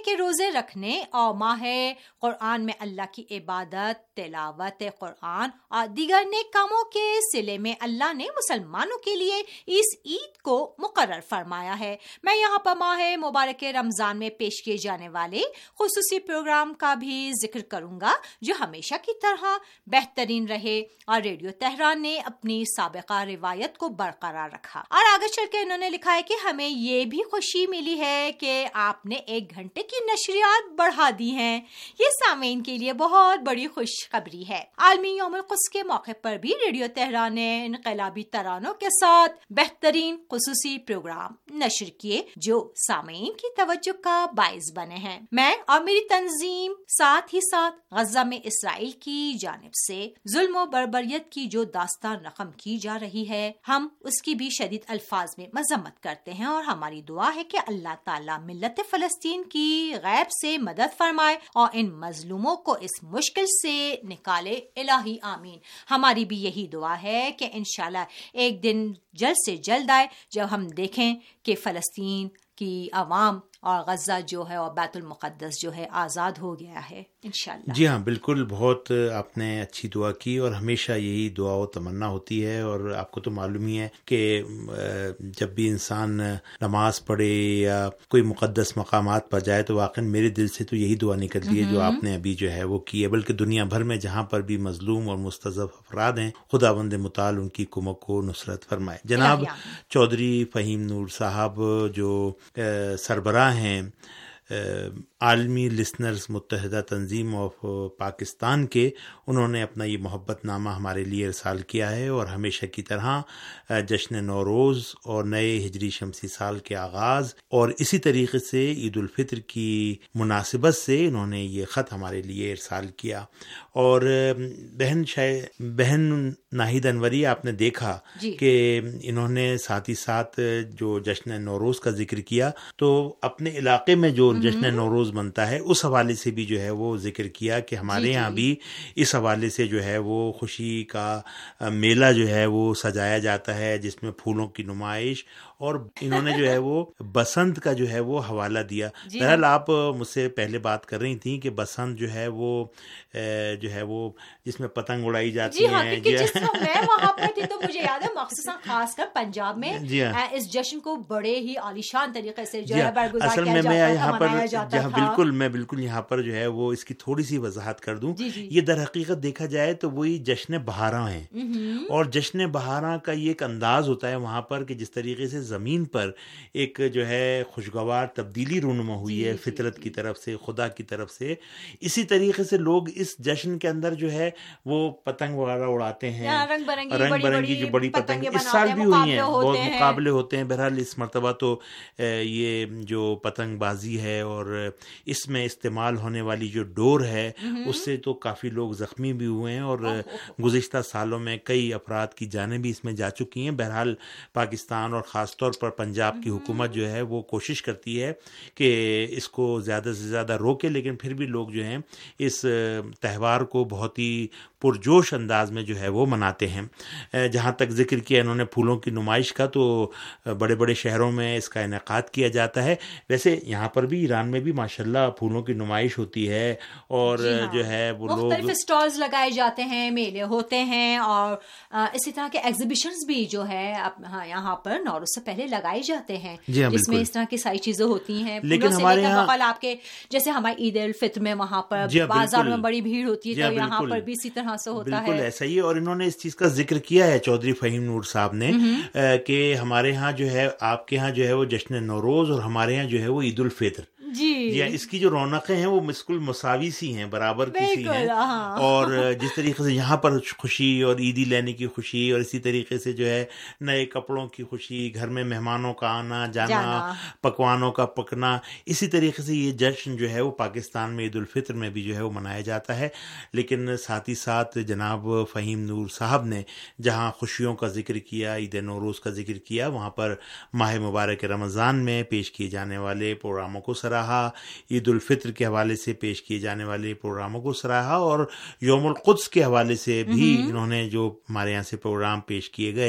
کہ روزے رکھنے اور ماہ قرآن میں اللہ کی عبادت، تلاوت قرآن اور دیگر نیک کاموں کے صلے میں اللہ نے مسلمانوں کے لیے اس عید کو مقرر فرمایا ہے۔ میں یہاں پر ماہ مبارک رمضان میں پیش کیے جانے والے خصوصی پروگرام کا بھی ذکر کروں گا جو ہمیشہ کی طرح بہترین رہے، اور ریڈیو تہران نے اپنی سابقہ روایت کو برقرار رکھا۔ اور آگے چل کے انہوں نے لکھا ہے کہ ہمیں یہ بھی خوشی ملی ہے کہ آپ نے ایک گھنٹے کی نشریات بڑھا دی ہیں، یہ سامعین کے لیے بہت بڑی خوشخبری ہے۔ عالمی یوم القدس کے موقع پر بھی ریڈیو تہران نے انقلابی ترانوں کے ساتھ بہترین خصوصی پروگرام نشر کیے جو سامعین کی توجہ کا باعث بنے ہیں۔ میں اور میری تنظیم ساتھ ہی ساتھ غزہ میں اسرائیل کی جانب سے ظلم و بربریت کی جو داستان رقم کی جا رہی ہے، ہم اس کی بھی شدید الفاظ میں مذمت کرتے ہیں، اور ہماری دعا ہے کہ اللہ تعالیٰ ملت فلسطین کی غیب سے مدد فرمائے اور ان مظلوموں کو اس مشکل سے نکالے، الہی آمین۔ ہماری بھی یہی دعا ہے کہ انشاءاللہ ایک دن جلد سے جلد آئے جب ہم دیکھیں کہ فلسطین کی عوام اور غزہ جو ہے اور بیت المقدس جو ہے آزاد ہو گیا ہے انشاءاللہ۔ جی ہاں بالکل، بہت آپ نے اچھی دعا کی، اور ہمیشہ یہی دعا و تمنا ہوتی ہے، اور آپ کو تو معلوم ہی ہے کہ جب بھی انسان نماز پڑھے یا کوئی مقدس مقامات پر جائے تو واقعا میرے دل سے تو یہی دعا نکلتی ہے جو آپ نے ابھی جو ہے وہ کی ہے، بلکہ دنیا بھر میں جہاں پر بھی مظلوم اور مستضعف افراد ہیں خداوند متعال ان کی کمک و نصرت فرمائے۔ جناب چودھری فہیم نور صاحب جو سربراہ ہیں عالمی لسنرز متحدہ تنظیم آف پاکستان کے، انہوں نے اپنا یہ محبت نامہ ہمارے لیے ارسال کیا ہے، اور ہمیشہ کی طرح جشن نوروز اور نئے ہجری شمسی سال کے آغاز اور اسی طریقے سے عید الفطر کی مناسبت سے انہوں نے یہ خط ہمارے لیے ارسال کیا۔ اور بہن شاہ بہن ناہید انوری، آپ نے دیکھا جی کہ انہوں نے ساتھ ہی ساتھ جو جشن نوروز کا ذکر کیا، تو اپنے علاقے میں جو جشن نوروز منتا ہے اس حوالے سے بھی جو ہے وہ ذکر کیا کہ ہمارے جی یہاں جی. بھی اس حوالے سے جو ہے وہ خوشی کا میلہ جو ہے وہ سجایا جاتا ہے، جس میں پھولوں کی نمائش، اور انہوں نے جو ہے وہ بسنت کا جو ہے وہ حوالہ دیا۔ جی بہرحال آپ مجھ سے پہلے بات کر رہی تھیں کہ بسنت جو ہے وہ جو ہے وہ جس میں پتنگ اڑائی جاتی جی ہاں، ہیں۔ کیونکہ جس وقت میں وہاں پر تھی تو مجھے یاد ہے مخصوصاً خاص کر پنجاب میں جی ہاں، اس جشن کو بڑے ہی عالیشان طریقے سے جو جی ہے ہاں، برگزار اصل کیا میں میں جاتا یہاں تھا، پر منایا جاتا جہاں تھا۔ بالکل میں بالکل یہاں پر جو ہے وہ اس کی تھوڑی سی وضاحت کر دوں۔ جی جی یہ در حقیقت دیکھا جائے تو وہی جشن بہاراں ہیں، اور جشن بہاراں کا یہ ایک انداز ہوتا ہے وہاں پر کہ جس طریقے سے زمین پر ایک جو ہے خوشگوار تبدیلی رونما ہوئی ہے فطرت کی طرف سے، خدا کی طرف سے، اسی طریقے سے لوگ اس جشن کے اندر جو ہے وہ پتنگ وغیرہ اڑاتے ہیں، رنگ برنگی رنگ برنگی جو بڑی پتنگ اس سال بھی ہوئی ہیں، بہت مقابلے ہوتے ہیں۔ بہرحال اس مرتبہ تو یہ جو پتنگ بازی ہے اور اس میں استعمال ہونے والی جو ڈور ہے اس سے تو کافی لوگ زخمی بھی ہوئے ہیں، اور گزشتہ سالوں میں کئی افراد کی جانیں بھی اس میں جا چکی ہیں۔ بہرحال پاکستان اور خاص طور پر پنجاب کی حکومت جو ہے وہ کوشش کرتی ہے کہ اس کو زیادہ سے زیادہ روکے، لیکن پھر بھی لوگ جو ہیں اس تہوار کو بہت ہی پرجوش انداز میں جو ہے وہ مناتے ہیں۔ جہاں تک ذکر کیا انہوں نے پھولوں کی نمائش کا، تو بڑے بڑے شہروں میں اس کا انعقاد کیا جاتا ہے۔ ویسے یہاں پر بھی ایران میں بھی ماشاءاللہ پھولوں کی نمائش ہوتی ہے، اور جی ہاں، جو ہے وہ لوگ مختلف اسٹالز لگائے جاتے ہیں، میلے ہوتے ہیں، اور اسی طرح کے ایگزیبیشنز بھی جو ہے ہاں یہاں پر نوروز سے پہلے لگائے جاتے ہیں، جی ہاں، جس میں بالکل اس طرح کی ساری چیزیں ہوتی ہیں۔ لیکن ہمارے یہاں آپ کے جیسے ہمارے عید الفطر میں وہاں پر جی ہاں، بازار بالکل میں بڑی بھیڑ ہوتی ہے، جی تو ہاں، یہاں بالکل پر بھی اسی طرح سے ہوتا ہے۔ بالکل ایسا ہی ہے، اور انہوں نے اس چیز کا ذکر کیا ہے چودھری فہیم نور صاحب نے کہ ہمارے ہاں جو ہے، آپ کے ہاں جو ہے وہ جشن نوروز، اور ہمارے یہاں جو ہے وہ عید الفطر، جی یا اس کی جو رونقیں ہیں وہ بالکل مساوی سی ہیں، برابر کی سی ہیں۔ ہاں۔ اور جس طریقے سے یہاں پر خوشی اور عیدی لینے کی خوشی، اور اسی طریقے سے جو ہے نئے کپڑوں کی خوشی، گھر میں مہمانوں کا آنا جانا، جانا، پکوانوں کا پکنا، اسی طریقے سے یہ جشن جو ہے وہ پاکستان میں عید الفطر میں بھی جو ہے وہ منایا جاتا ہے۔ لیکن ساتھ ہی ساتھ جناب فہیم نور صاحب نے جہاں خوشیوں کا ذکر کیا، عید نوروز کا ذکر کیا، وہاں پر ماہ مبارک رمضان میں پیش کیے جانے والے پروگراموں کو سراہا، عید الفطر کے حوالے سے پیش کیے جانے والے پروگراموں کو سراہا، اور یوم القدس کے حوالے سے بھی انہوں نے جو ہمارے یہاں سے پروگرام پیش کیے گئے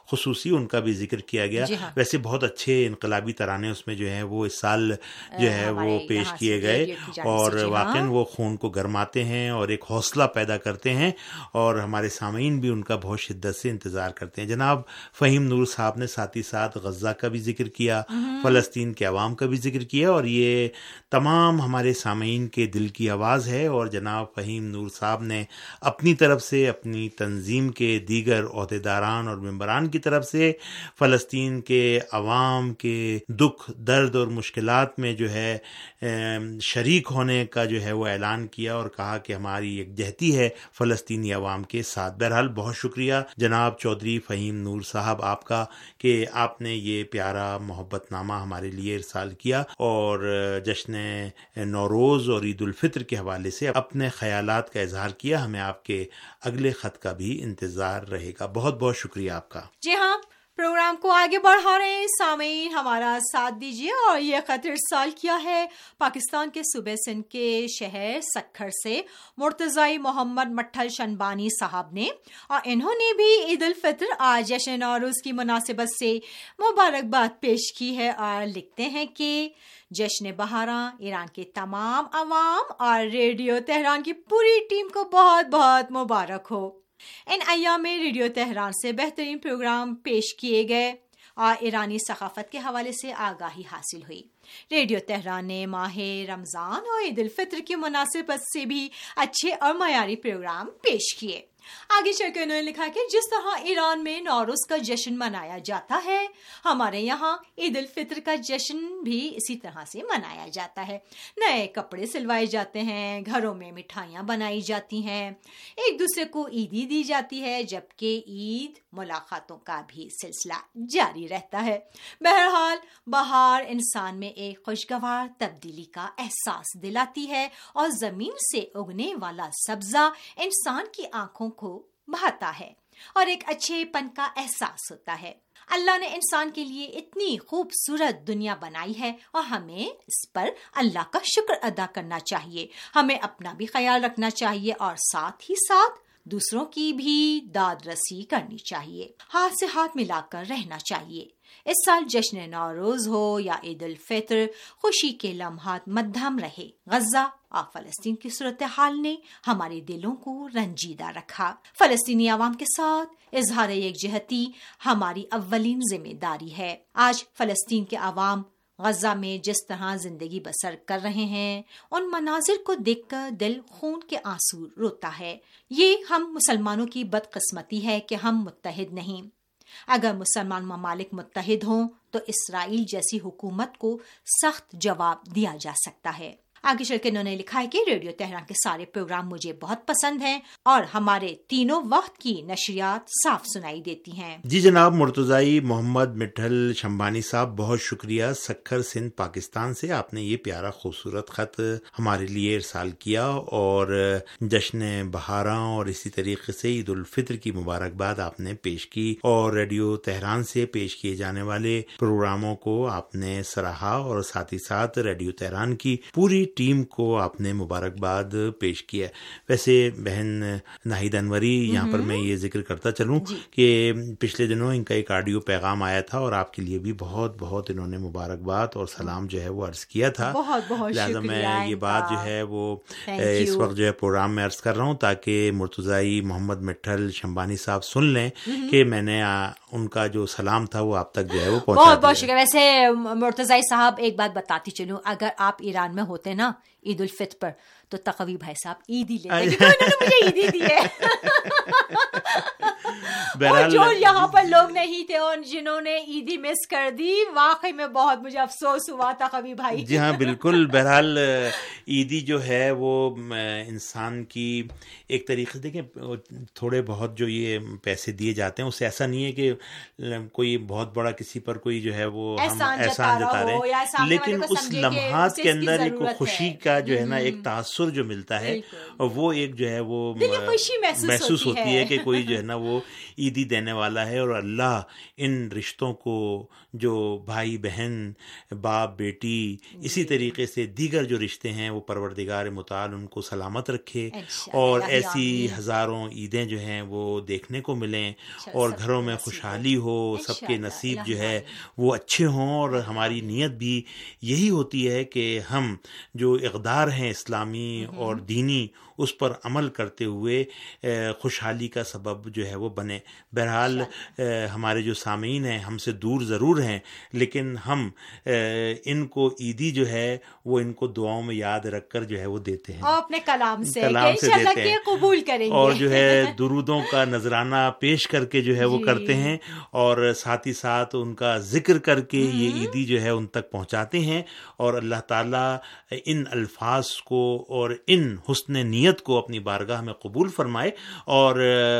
خصوصی ان کا بھی ذکر کیا گیا. جی ہاں. ویسے بہت اچھے انقلابی ترانے اس میں جو ہیں وہ اس سال جو ہے وہ پیش کیے گئے اور واقعاً وہ خون کو گرماتے ہیں اور ایک حوصلہ پیدا کرتے ہیں اور ہمارے سامعین بھی ان کا بہت شدت سے انتظار کرتے ہیں. جناب فہیم نور صاحب نے ساتھ ہی ساتھ غزہ کا بھی ذکر کیا, فلسطین کے عوام کا بھی ذکر کیا اور یہ تمام ہمارے سامعین کے دل کی آواز ہے. اور جناب فہیم نور صاحب نے اپنی طرف سے, اپنی تنظیم کے دیگر عہدیداران اور ممبران کی طرف سے فلسطین کے عوام کے دکھ درد اور مشکلات میں جو ہے شریک ہونے کا جو ہے وہ اعلان کیا اور کہا کہ ہماری یکجہتی ہے فلسطینی عوام کے ساتھ. بہرحال بہت شکریہ جناب چودھری فہیم نور صاحب آپ کا کہ آپ نے یہ پیارا محبت نامہ ہمارے لیے ارسال کیا اور جشن نوروز اور عید الفطر کے حوالے سے اپنے خیالات کا اظہار کیا. ہمیں آپ کے اگلے خط کا بھی انتظار رہے گا. بہت بہت شکریہ آپ کا. جی ہاں, پروگرام کو آگے بڑھا رہے ہیں. سامعین ہمارا ساتھ دیجیے. اور یہ خط ارسال کیا ہے پاکستان کے صوبے سندھ کے شہر سکھر سے مرتضی محمد مٹھل شنبانی صاحب نے, اور انہوں نے بھی عید الفطر آج جشن نوروز کی مناسبت سے مبارکباد پیش کی ہے اور لکھتے ہیں کہ جشن بہاراں ایران کے تمام عوام اور ریڈیو تہران کی پوری ٹیم کو بہت بہت مبارک ہو. ان ایام میں ریڈیو تہران سے بہترین پروگرام پیش کیے گئے اور ایرانی ثقافت کے حوالے سے آگاہی حاصل ہوئی. ریڈیو تہران نے ماہ رمضان اور عید الفطر کی مناسبت سے بھی اچھے اور معیاری پروگرام پیش کیے. آگے چل کے انہوں نے لکھا کہ جس طرح ایران میں نوروز کا جشن منایا جاتا ہے, ہمارے یہاں عید الفطر کا جشن بھی اسی طرح سے منایا جاتا ہے. نئے کپڑے سلوائے جاتے ہیں, گھروں میں مٹھائیاں بنائی جاتی ہیں, ایک دوسرے کو عیدی دی جاتی ہے, جبکہ عید ملاقاتوں کا بھی سلسلہ جاری رہتا ہے. بہرحال بہار انسان میں ایک خوشگوار تبدیلی کا احساس دلاتی ہے اور زمین سے اگنے والا سبزہ انسان کی آنکھوں کو بھاتا ہے اور ایک اچھے پن کا احساس ہوتا ہے. اللہ نے انسان کے لیے اتنی خوبصورت دنیا بنائی ہے اور ہمیں اس پر اللہ کا شکر ادا کرنا چاہیے. ہمیں اپنا بھی خیال رکھنا چاہیے اور ساتھ ہی ساتھ دوسروں کی بھی داد رسی کرنی چاہیے. ہاتھ سے ہاتھ ملا کر رہنا چاہیے. اس سال جشن نوروز ہو یا عید الفطر, خوشی کے لمحات مدھم رہے. غزہ اور فلسطین کی صورتحال نے ہمارے دلوں کو رنجیدہ رکھا. فلسطینی عوام کے ساتھ اظہار یکجہتی ہماری اولین ذمہ داری ہے. آج فلسطین کے عوام غزہ میں جس طرح زندگی بسر کر رہے ہیں, ان مناظر کو دیکھ کر دل خون کے آنسو روتا ہے. یہ ہم مسلمانوں کی بدقسمتی ہے کہ ہم متحد نہیں. اگر مسلمان ممالک متحد ہوں تو اسرائیل جیسی حکومت کو سخت جواب دیا جا سکتا ہے. آگے چل کے انہوں نے لکھا ہے کہ ریڈیو تہران کے سارے پروگرام مجھے بہت پسند ہیں اور ہمارے تینوں وقت کی نشریات صاف سنائی دیتی ہیں. جی جناب مرتضی محمد مٹھل شنبانی صاحب, بہت شکریہ. سکھر سندھ پاکستان سے آپ نے یہ پیارا خوبصورت خط ہمارے لیے ارسال کیا اور جشن بہاراں اور اسی طریقے سے عید الفطر کی مبارکباد آپ نے پیش کی اور ریڈیو تہران سے پیش کیے جانے والے پروگراموں کو آپ نے سراہا اور ساتھ ہی ساتھ ریڈیو تہران کی پوری ٹیم کو آپ نے مبارکباد پیش کیا. ویسے بہن ناہید انوری, یہاں پر میں یہ ذکر کرتا چلوں جی. کہ پچھلے دنوں ان کا ایک آڈیو پیغام آیا تھا اور آپ کے لیے بھی بہت بہت انہوں نے مبارکباد اور سلام جو ہے وہ عرض کیا تھا. بہت بہت لہٰذا میں یہ بات جو ہے وہ اس وقت جو ہے پروگرام میں عرض کر رہا ہوں تاکہ مرتضی محمد مٹھل شنبانی صاحب سن لیں کہ میں نے ان کا جو سلام تھا وہ آپ تک جو ہے وہ پہنچا. بہت بہت شکریہ. ویسے مرتضی صاحب ایک بات بتاتی چلوں, اگر آپ ایران میں ہوتے نا عید الفطر پر تو تقوی بھائی صاحب عید ہی لیتے, کیونکہ انہوں نے مجھے عید ہی دی ہے. اور جو یہاں پر لوگ نہیں تھے اور جنہوں نے عیدی مس کر دی, واقعی میں بہت مجھے افسوس ہوا تھا کبھی بھائی. جی ہاں بالکل. بہرحال عیدی جو ہے وہ انسان کی ایک طریقے سے دیکھیں تھوڑے بہت جو یہ پیسے دیے جاتے ہیں اس سے ایسا نہیں ہے کہ کوئی بہت بڑا کسی پر کوئی جو ہے وہ ہم احسان جتا رہے ہیں, لیکن اس لمحات کے اندر ایک خوشی کا کا جو ہے نا ایک تاثر جو ملتا ہے وہ ایک جو ہے وہ محسوس ہوتی ہے کہ کوئی جو ہے نا وہ عیدی دینے والا ہے. اور اللہ ان رشتوں کو جو بھائی بہن باپ بیٹی اسی طریقے سے دیگر جو رشتے ہیں وہ پروردگار متعال ان کو سلامت رکھے اور ایسی ہزاروں عیدیں جو ہیں وہ دیکھنے کو ملیں اور گھروں میں خوشحالی ہو, سب کے نصیب جو ہے وہ اچھے ہوں. اور ہماری نیت بھی یہی ہوتی ہے کہ ہم جو اقدار ہیں اسلامی اور دینی اس پر عمل کرتے ہوئے خوشحالی کا سبب جو ہے وہ بنے. بہرحال ہمارے جو سامعین ہیں ہم سے دور ضرور ہیں لیکن ہم ان کو عیدی جو ہے وہ ان کو دعاؤں میں یاد رکھ کر جو ہے وہ دیتے ہیں, اور اپنے کلام سے کلام سے دیتے ہیں, قبول کریں گے اور جو ہے درودوں کا نظرانہ پیش کر کے جو ہے وہ کرتے ہیں اور ساتھ ہی ساتھ ان کا ذکر کر کے یہ عیدی جو ہے ان تک پہنچاتے ہیں. اور اللہ تعالیٰ ان الفاظ کو اور ان حسن نیت کو اپنی بارگاہ میں قبول فرمائے اور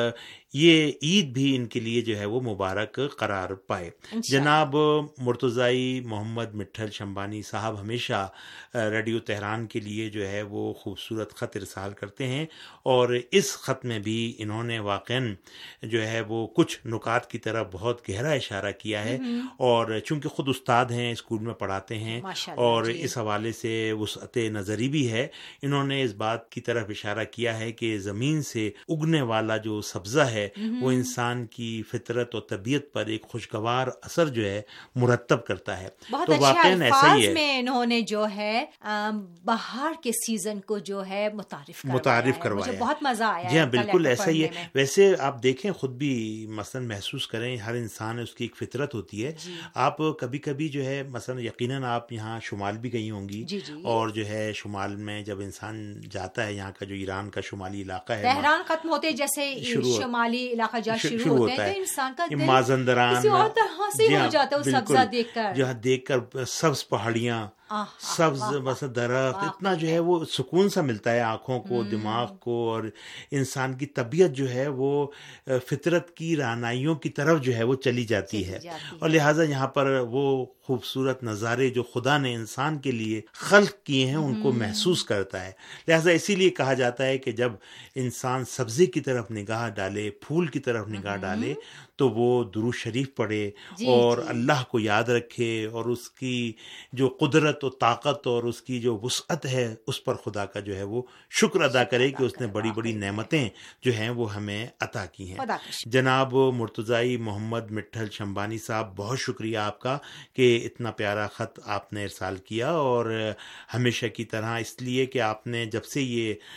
یہ عید بھی ان کے لیے جو ہے وہ مبارک قرار پائے. جناب مرتضی محمد مٹھل شمبانی صاحب ہمیشہ ریڈیو تہران کے لیے جو ہے وہ خوبصورت خط ارسال کرتے ہیں اور اس خط میں بھی انہوں نے واقعاً جو ہے وہ کچھ نکات کی طرف بہت گہرا اشارہ کیا ہے. اور چونکہ خود استاد ہیں, اسکول میں پڑھاتے ہیں اور اس حوالے سے وسعت نظری بھی ہے, انہوں نے اس بات کی طرف اشارہ کیا ہے کہ زمین سے اگنے والا جو سبزہ ہے وہ انسان کی فطرت اور طبیعت پر ایک خوشگوار اثر جو ہے مرتب کرتا ہے. بہت اچھے الفاظ میں انہوں نے جو ہے بہار کے سیزن کو جو ہے متعارف متعارف کروایا, مجھے بہت مزہ آیا. جی ہاں بالکل ایسا ہی ہے. ویسے آپ دیکھیں خود بھی مثلا محسوس کریں, ہر انسان اس کی ایک فطرت ہوتی ہے. آپ کبھی کبھی جو ہے مثلا یقیناً آپ یہاں شمال بھی گئی ہوں گی اور جو ہے شمال میں جب انسان جاتا ہے, یہاں کا جو ایران کا شمالی علاقہ ہے, تہران ختم ہوتے جیسے شمالی علاقہ جہاں شروع ہوتا ہے تو انسان کا دل مازندران کسی اور طرح سے ہو جاتا ہے اس سبزہ دیکھ کر, جہاں دیکھ کر سبز پہاڑیاں, سبز بس درخت, اتنا جو ہے وہ سکون سا ملتا ہے آنکھوں کو, دماغ کو, اور انسان کی طبیعت جو ہے وہ فطرت کی رہنائیوں کی طرف جو ہے وہ چلی جاتی ہے. اور لہٰذا یہاں پر وہ خوبصورت نظارے جو خدا نے انسان کے لیے خلق کیے ہیں ان کو محسوس کرتا ہے. لہٰذا اسی لیے کہا جاتا ہے کہ جب انسان سبزے کی طرف نگاہ ڈالے, پھول کی طرف نگاہ ڈالے تو وہ درود شریف پڑھے اور اللہ کو یاد رکھے اور اس کی جو قدرت و طاقت اور اس کی جو وسعت ہے اس پر خدا کا جو ہے وہ شکر ادا کرے کہ اس نے بڑی بڑی نعمتیں جو ہیں وہ ہمیں عطا کی ہیں. جناب مرتضی محمد مٹھل شمبانی صاحب, بہت شکریہ آپ کا کہ اتنا پیارا خط آپ نے ارسال کیا, اور ہمیشہ کی طرح اس لیے کہ آپ نے جب سے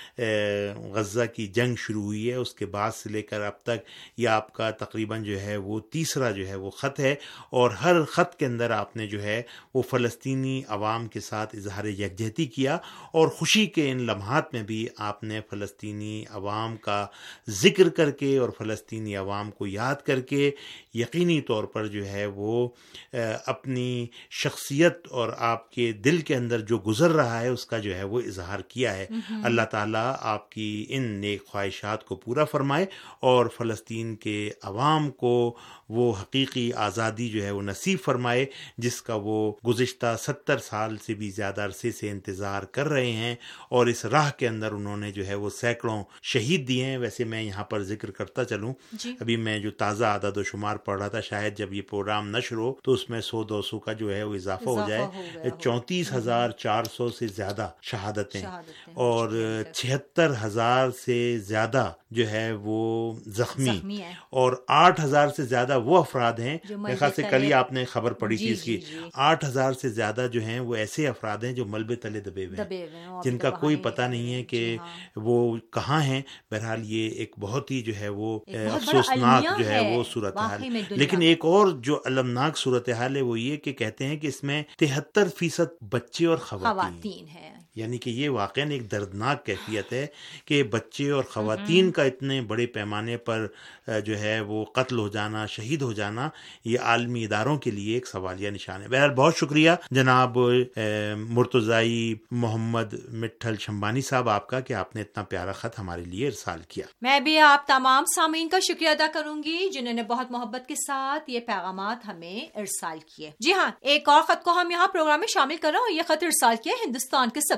یہ غزہ کی جنگ شروع ہوئی ہے اس کے بعد سے لے کر اب تک یہ آپ کا تقریباً جو ہے وہ تیسرا جو ہے وہ خط ہے, اور ہر خط کے اندر آپ نے جو ہے وہ فلسطینی عوام کے ساتھ اظہار یکجہتی کیا اور خوشی کے ان لمحات میں بھی آپ نے فلسطینی عوام کا ذکر کر کے اور فلسطینی عوام کو یاد کر کے یقینی طور پر جو ہے وہ اپنی شخصیت اور آپ کے دل کے اندر جو گزر رہا ہے اس کا جو ہے وہ اظہار کیا ہے. اللہ تعالیٰ آپ کی ان نیک خواہشات کو پورا فرمائے اور فلسطین کے عوام کو وہ حقیقی آزادی جو ہے وہ نصیب فرمائے جس کا وہ گزشتہ ستر سال سے بھی زیادہ عرصے سے انتظار کر رہے ہیں, اور اس راہ کے اندر انہوں نے جو ہے وہ سینکڑوں شہید دیے ہیں. ویسے میں یہاں پر ذکر کرتا چلوں, ابھی میں جو تازہ عدد و شمار پڑھ رہا تھا, شاید جب یہ پروگرام نشر ہو تو اس میں سو دو سو کا جو ہے وہ اضافہ ہو جائے, چونتیس ہزار چار سو سے زیادہ شہادتیں اور چھہتر ہزار سے زیادہ جو ہے وہ زخمی, اور آٹھ ہزار سے زیادہ وہ افراد ہیں, میرے خیال سے کل ہی آپ نے خبر پڑھی تھی اس کی, آٹھ ہزار سے زیادہ جو ہیں وہ ایسے افراد ہیں جو ملبے تلے دبے ہوئے ہیں, جن کا کوئی پتہ نہیں ہے کہ وہ کہاں ہیں. بہرحال یہ ایک بہت ہی جو ہے وہ افسوسناک جو ہے وہ صورتحال. لیکن ایک اور جو المناک صورتحال ہے وہ یہ کہ کہتے ہیں کہ اس میں تہتر فیصد بچے اور خواتین ہیں, یعنی کہ یہ واقعاً ایک دردناک کیفیت ہے کہ بچے اور خواتین کا اتنے بڑے پیمانے پر جو ہے وہ قتل ہو جانا, شہید ہو جانا, یہ عالمی اداروں کے لیے ایک سوالیہ نشان ہے. بہرحال بہت شکریہ جناب مرتضی محمد مٹھل شمبانی صاحب آپ کا کہ آپ نے اتنا پیارا خط ہمارے لیے ارسال کیا. میں بھی آپ تمام سامعین کا شکریہ ادا کروں گی جنہوں نے بہت محبت کے ساتھ یہ پیغامات ہمیں ارسال کیے. جی ہاں, ایک اور خط کو ہم یہاں پروگرام میں شامل کر رہے ہیں, اور یہ خط ارسال کیا ہندوستان کے سب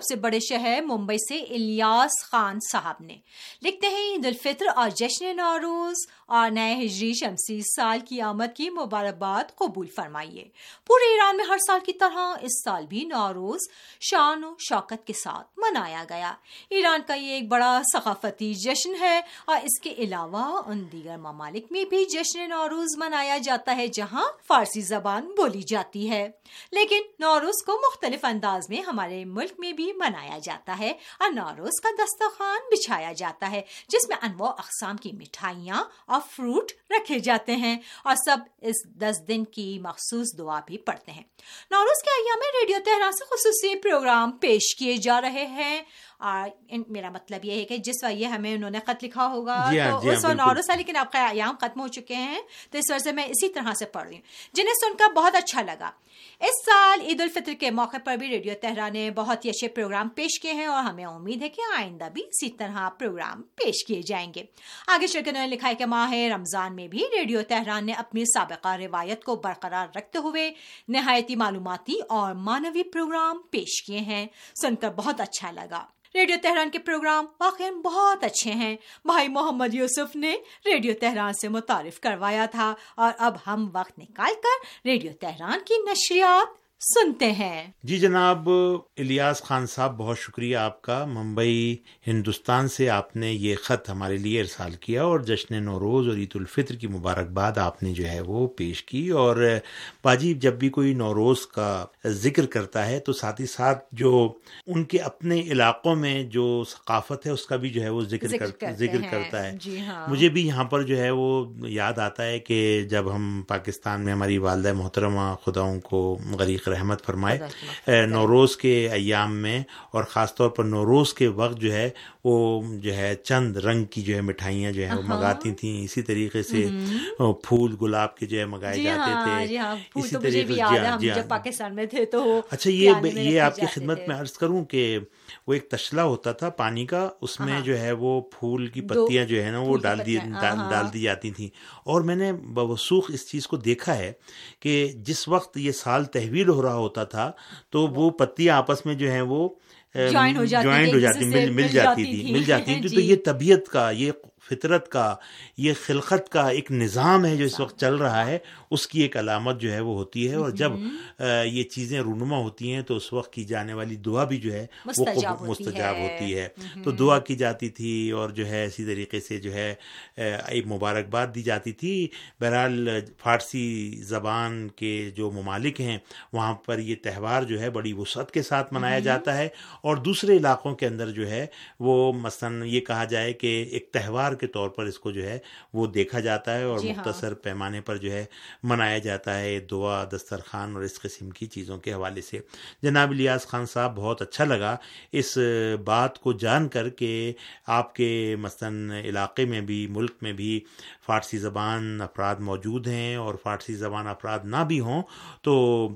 سب سے بڑے شہر ممبئی سے الیاس خان صاحب نے لکھتے ہیں عید الفطر اور جشن نوروز اور نئے ہجری شمسی سال کی آمد کی مبارکباد قبول فرمائیے. پورے ایران میں ہر سال کی طرح اس سال بھی نوروز شان و شوکت کے ساتھ منایا گیا. ایران کا یہ ایک بڑا ثقافتی جشن ہے اور اس کے علاوہ ان دیگر ممالک میں بھی جشن نوروز منایا جاتا ہے جہاں فارسی زبان بولی جاتی ہے. لیکن نوروز کو مختلف انداز میں ہمارے ملک میں بھی منایا جاتا ہے اور نوروز کا دسترخوان بچھایا جاتا ہے جس میں انواع اقسام کی مٹھائیاں اور فروٹ رکھے جاتے ہیں اور سب اس دس دن کی مخصوص دعا بھی پڑھتے ہیں. نوروز کے ایام میں ریڈیو تہران سے خصوصی پروگرام پیش کیے جا رہے ہیں. اور میرا مطلب یہ ہے کہ جس وقت یہ ہمیں انہوں نے خط لکھا ہوگا جی تو جی اس وقت نوروز ہے، لیکن اب ایام ختم ہو چکے ہیں تو اس وجہ سے میں اسی طرح سے پڑھ رہی ہوں جنہیں سن کر بہت اچھا لگا. اس سال عید الفطر کے موقع پر بھی ریڈیو تہران نے بہت ہی اچھے پروگرام پیش کیے ہیں اور ہمیں امید ہے کہ آئندہ بھی اسی طرح پروگرام پیش کیے جائیں گے. آگے چل کے انہوں نے لکھا ہے کہ ماہ رمضان میں بھی ریڈیو تہران نے اپنی سابقہ روایت کو برقرار رکھتے ہوئے نہایتی معلوماتی اور معنوی پروگرام پیش کیے ہیں. سن کر بہت اچھا لگا. ریڈیو تہران کے پروگرام واقعا بہت اچھے ہیں. بھائی محمد یوسف نے ریڈیو تہران سے متعارف کروایا تھا اور اب ہم وقت نکال کر ریڈیو تہران کی نشریات سنتے ہیں. جی جناب الیاس خان صاحب، بہت شکریہ آپ کا. ممبئی ہندوستان سے آپ نے یہ خط ہمارے لیے ارسال کیا اور جشن نوروز اور عید الفطر کی مبارکباد آپ نے جو ہے وہ پیش کی. اور باجی جب بھی کوئی نوروز کا ذکر کرتا ہے تو ساتھ ہی ساتھ جو ان کے اپنے علاقوں میں جو ثقافت ہے اس کا بھی جو ہے وہ ذکر ذکر کر, کرتے ذکر ہیں. کرتا ہے. جی ہاں. مجھے بھی یہاں پر جو ہے وہ یاد آتا ہے کہ جب ہم پاکستان میں ہماری والدہ محترمہ خدا ان کو غریق رحمت فرمائے نوروز کے ایام میں اور خاص طور پر نوروز کے وقت جو ہے وہ جو ہے چند رنگ کی جو ہے مٹھائیاں جو ہے وہ منگاتی تھیں. اسی طریقے سے پھول گلاب کے جو ہے منگائے جاتے تھے. اسی طریقے جب پاکستان میں تھے تو اچھا یہ یہ آپ کی خدمت میں عرض کروں کہ وہ ایک تشلا ہوتا تھا پانی کا، اس میں جو ہے وہ پھول کی پتیاں جو ہے نا وہ ڈال دی ڈال دی جاتی تھیں. اور میں نے بوثوق اس چیز کو دیکھا ہے کہ جس وقت یہ سال تحویل ہو رہا ہوتا تھا تو وہ پتیاں آپس میں جو ہیں وہ جوائنٹ ہو جاتی مل جاتی تھی مل جاتی تھی. تو یہ طبیعت کا، یہ فطرت کا، یہ خلقت کا ایک نظام ہے جو اس وقت چل رہا ہے، اس کی ایک علامت جو ہے وہ ہوتی ہے. اور جب یہ چیزیں رونما ہوتی ہیں تو اس وقت کی جانے والی دعا بھی جو ہے وہ مستجاب ہوتی ہے. تو دعا کی جاتی تھی اور جو ہے اسی طریقے سے جو ہے ایک مبارکباد دی جاتی تھی. بہرحال فارسی زبان کے جو ممالک ہیں وہاں پر یہ تہوار جو ہے بڑی وسعت کے ساتھ منایا جاتا ہے، اور دوسرے علاقوں کے اندر جو ہے وہ مثلاً یہ کہا جائے کہ ایک تہوار کے طور پر اس کو جو ہے وہ دیکھا جاتا ہے اور مختصر پیمانے پر جو ہے منایا جاتا ہے دعا، دسترخوان اور اس قسم کی چیزوں کے حوالے سے. جناب الیاس خان صاحب بہت اچھا لگا اس بات کو جان کر کہ آپ کے مثلاً علاقے میں بھی، ملک میں بھی فارسی زبان افراد موجود ہیں، اور فارسی زبان افراد نہ بھی ہوں تو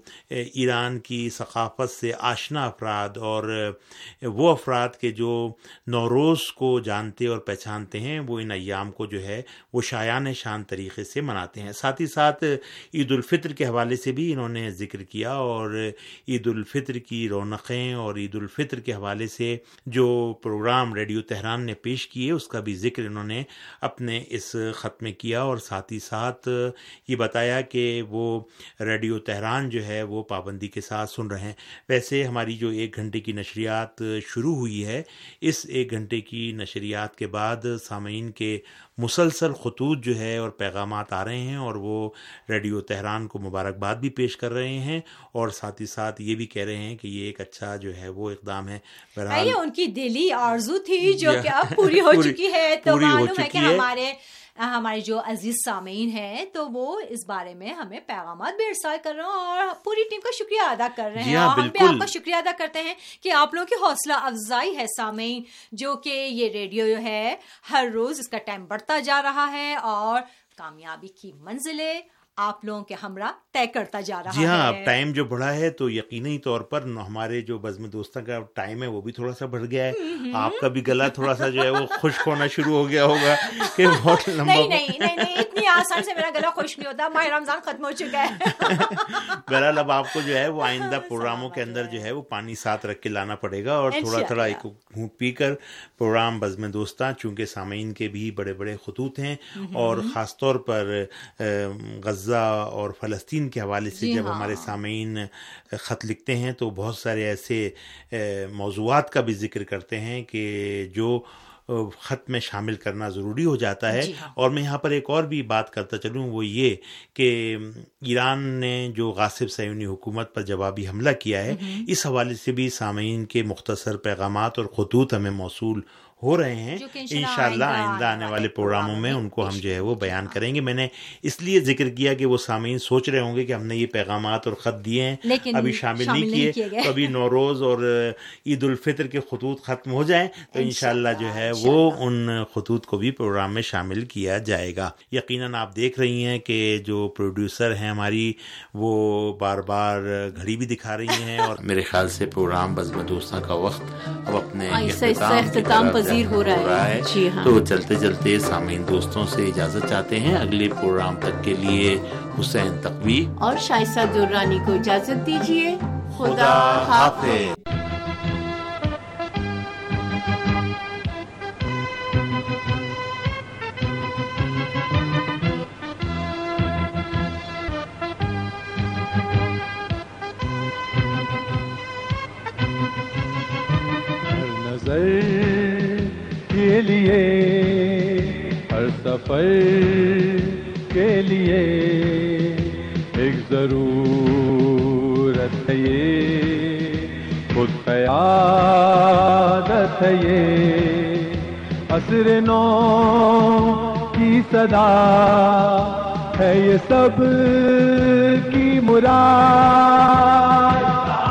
ایران کی ثقافت سے آشنا افراد اور وہ افراد کے جو نوروز کو جانتے اور پہچانتے ہیں وہ ان ایام کو جو ہے وہ شایان شان طریقے سے مناتے ہیں. ساتھ ہی ساتھ عید الفطر کے حوالے سے بھی انہوں نے ذکر کیا اور عید الفطر کی رونقیں اور عید الفطر کے حوالے سے جو پروگرام ریڈیو تہران نے پیش کیے اس کا بھی ذکر انہوں نے اپنے اس خط میں کیا، اور ساتھ ہی ساتھ یہ بتایا کہ وہ ریڈیو تہران جو ہے وہ پابندی کے ساتھ سن رہے ہیں. ویسے ہماری جو ایک گھنٹے کی نشریات شروع ہوئی ہے، اس ایک گھنٹے کی نشریات کے بعد سامعین کے مسلسل خطوط جو ہے اور پیغامات آ رہے ہیں اور وہ ریڈیو تہران کو مبارکباد بھی پیش کر رہے ہیں اور ساتھ ہی ساتھ یہ بھی کہہ رہے ہیں کہ یہ ایک اچھا جو ہے وہ اقدام ہے. بہرحال ان کی دلی آرزو تھی جو کہ اب پوری ہو چکی ہے. تو معلوم ہے کہ ہمارے ہمارے جو عزیز سامعین ہیں تو وہ اس بارے میں ہمیں پیغامات بھی ارسال کر رہے ہیں اور پوری ٹیم کا شکریہ ادا کر رہے ہیں. اور ہم بھی آپ کا شکریہ ادا کرتے ہیں کہ آپ لوگوں کی حوصلہ افزائی ہے سامعین، جو کہ یہ ریڈیو جو ہے ہر روز اس کا ٹائم بڑھتا جا رہا ہے اور کامیابی کی منزلیں آپ لوگوں کے ہمراہ طے کرتا جا رہا ہے. جی ہاں، اب ٹائم جو بڑھا ہے تو یقینی طور پر ہمارے جو بزم دوستاں کا ٹائم ہے وہ بھی تھوڑا سا بڑھ گیا ہے. آپ کا بھی گلا تھوڑا سا جو ہے وہ خشک ہونا شروع ہو گیا ہوگا کہ بہت لمبا. نہیں نہیں نہیں نہیں اتنی آسان سے میرا گلا خشک نہیں ہوتا. ماہ رمضان ختم ہو چکا ہے. بہرحال اب آپ کو جو ہے وہ آئندہ پروگراموں کے اندر جو ہے وہ پانی ساتھ رکھ کے لانا پڑے گا اور تھوڑا تھوڑا ایک گھونٹ پی کر پروگرام بزم دوستاں، چونکہ سامعین کے بھی بڑے بڑے خطوط ہیں اور خاص طور پر غزہ اور فلسطین کے حوالے سے جب ہمارے سامعین خط لکھتے ہیں تو بہت سارے ایسے موضوعات کا بھی ذکر کرتے ہیں کہ جو خط میں شامل کرنا ضروری ہو جاتا ہے. اور میں یہاں پر ایک اور بھی بات کرتا چلوں، وہ یہ کہ ایران نے جو غاصب صہیونی حکومت پر جوابی حملہ کیا ہے، اس حوالے سے بھی سامعین کے مختصر پیغامات اور خطوط ہمیں موصول ہو رہے ہیں. انشاءاللہ آئندہ آنے والے پروگراموں میں ان کو ہم جو ہے وہ بیان کریں گے. میں نے اس لیے ذکر کیا کہ وہ سامعین سوچ رہے ہوں گے کہ ہم نے یہ پیغامات اور خط دیے ہیں ابھی شامل نہیں کیے، تو ابھی نوروز اور عید الفطر کے خطوط ختم ہو جائیں تو انشاءاللہ جو ہے وہ ان خطوط کو بھی پروگرام میں شامل کیا جائے گا. یقیناً آپ دیکھ رہی ہیں کہ جو پروڈیوسر ہیں ہماری وہ بار بار گھڑی بھی دکھا رہی ہیں اور میرے خیال سے پروگرام بزم دوستاں کا وقت اب اپنے اختتام پذیر ہو رہا ہے. جی ہاں، تو چلتے چلتے سامعین دوستوں سے اجازت چاہتے ہیں. اگلے پروگرام تک کے لیے حسین تقوی اور شائستہ درانی کو اجازت دیجیے. خدا حافظ. کے لیے ہر سفر کے لیے ایک ضرورت ہے، یہ خود قیادت ہے، یہ عصر نو کی صدا ہے، یہ سب کی مراد.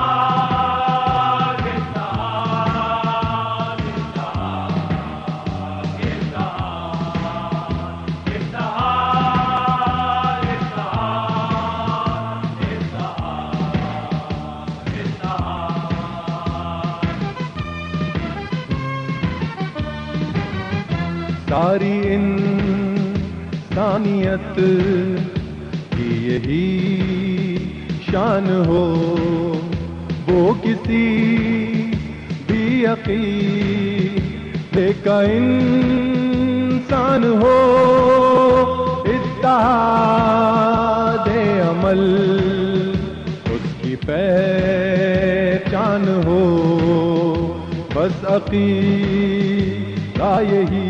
ساری انسانیت کی یہی شان ہو، وہ کسی بھی عقیدے کا انسان ہو، اتحاد عمل اس کی پہچان ہو، بس عقیدہ یہی.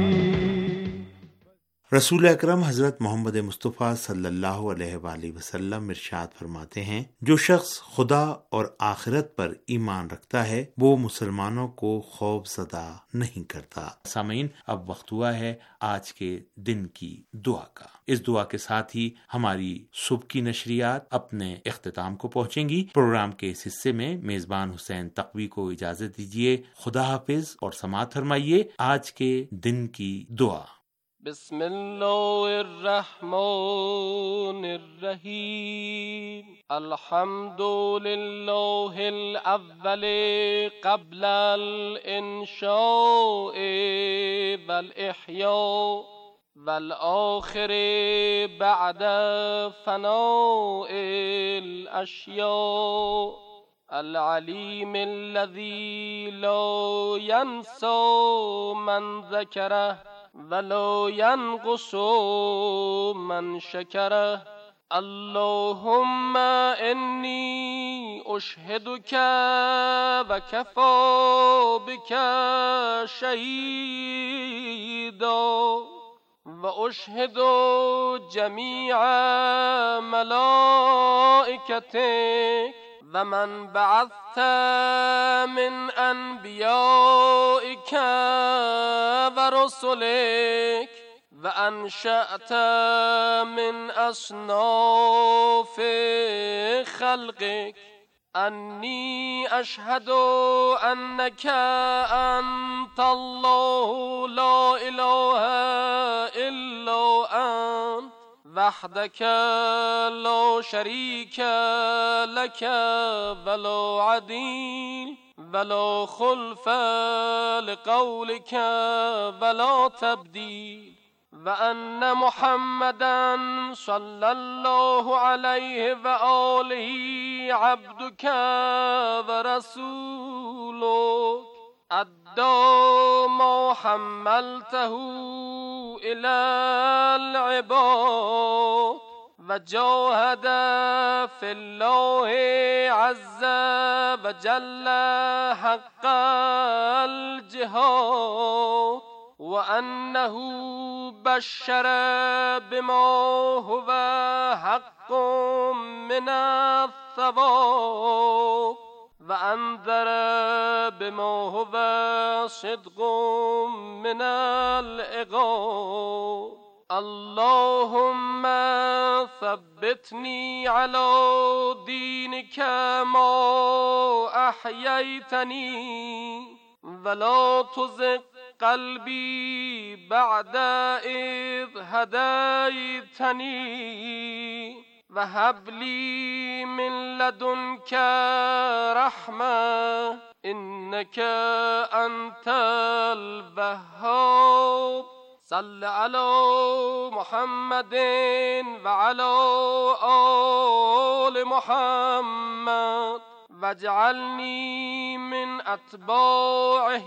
رسول اکرم حضرت محمد مصطفیٰ صلی اللہ علیہ وآلہ وسلم ارشاد فرماتے ہیں، جو شخص خدا اور آخرت پر ایمان رکھتا ہے وہ مسلمانوں کو خوف زدہ نہیں کرتا. سامعین، اب وقت ہوا ہے آج کے دن کی دعا کا. اس دعا کے ساتھ ہی ہماری صبح کی نشریات اپنے اختتام کو پہنچیں گی. پروگرام کے اس حصے میں میزبان حسین تقوی کو اجازت دیجیے. خدا حافظ اور سماعت فرمائیے آج کے دن کی دعا. بسم اللہ الرحمن الرحیم. الحمد للہ الاول قبل الانشاء والاحیاء والآخر بعد فناء الاشیاء العلیم الذی لا ینسى من ذکرہ وَلَا يَنْقُصُ مَنْ شَكَرَهُ. اللهم إني أشهدك وكفى بك شهيدا وأشهد جميع ملائكتك ومن بعثت من أنبيائك ورسلك وأنشأت من أصناف خلقك أني أشهد أنك أنت الله لا إله إلا أنت وحدك لا شريك لك ولا عديل ولا خلف لقولك ولا تبديل وأن محمدا صلى الله عليه وآله عبدك ورسولك أدى ما حملته إلى العباد وجاهد في الله عز وجل حق الجهاد وأنه بشر بما هو حق من الثواب وأنذر بما هو صدق من العقاب اللهم ثبتني على دينك ما أحييتني ولا تزغ قلبي بعد إذ هديتني وهب لي من لدنك رحمة إنك أنت الوهاب صل على محمد وعلى آل محمد واجعلني من أتباعه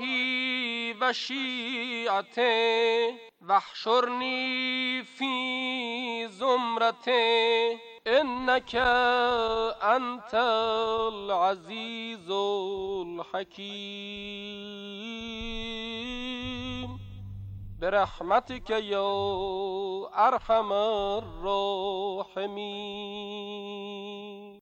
وشيعته واحشرني في زمرته إنك أنت العزيز الحكيم برحمتك يا أرحم الراحمين.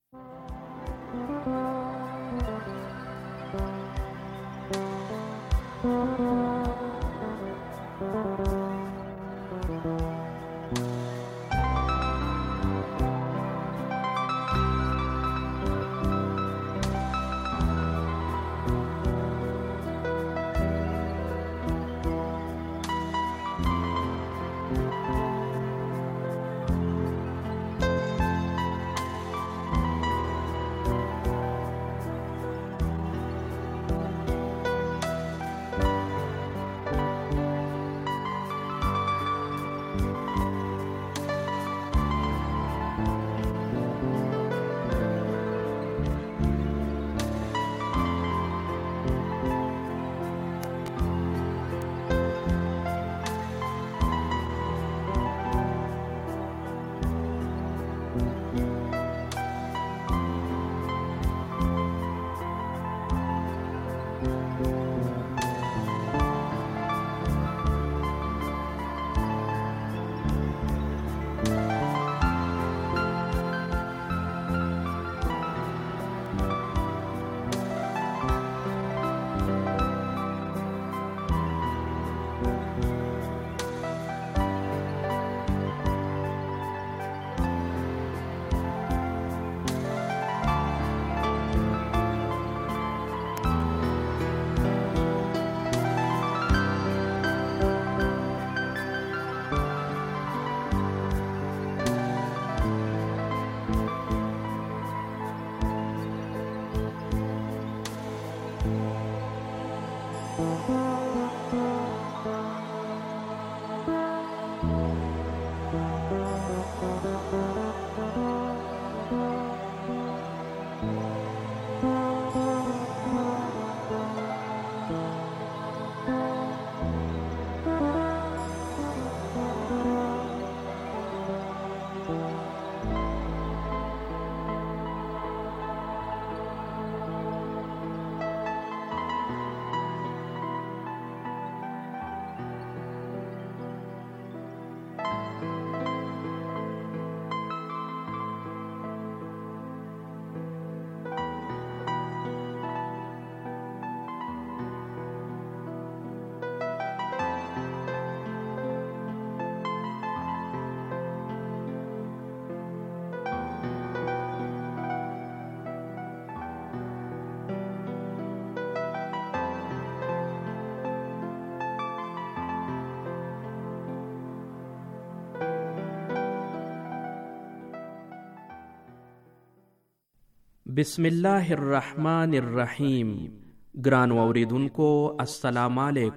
बिस्मिल्लाहिर्रहमानिर्रहीम। ग्रान औरेदुनको अस्सलाम वालेकुम।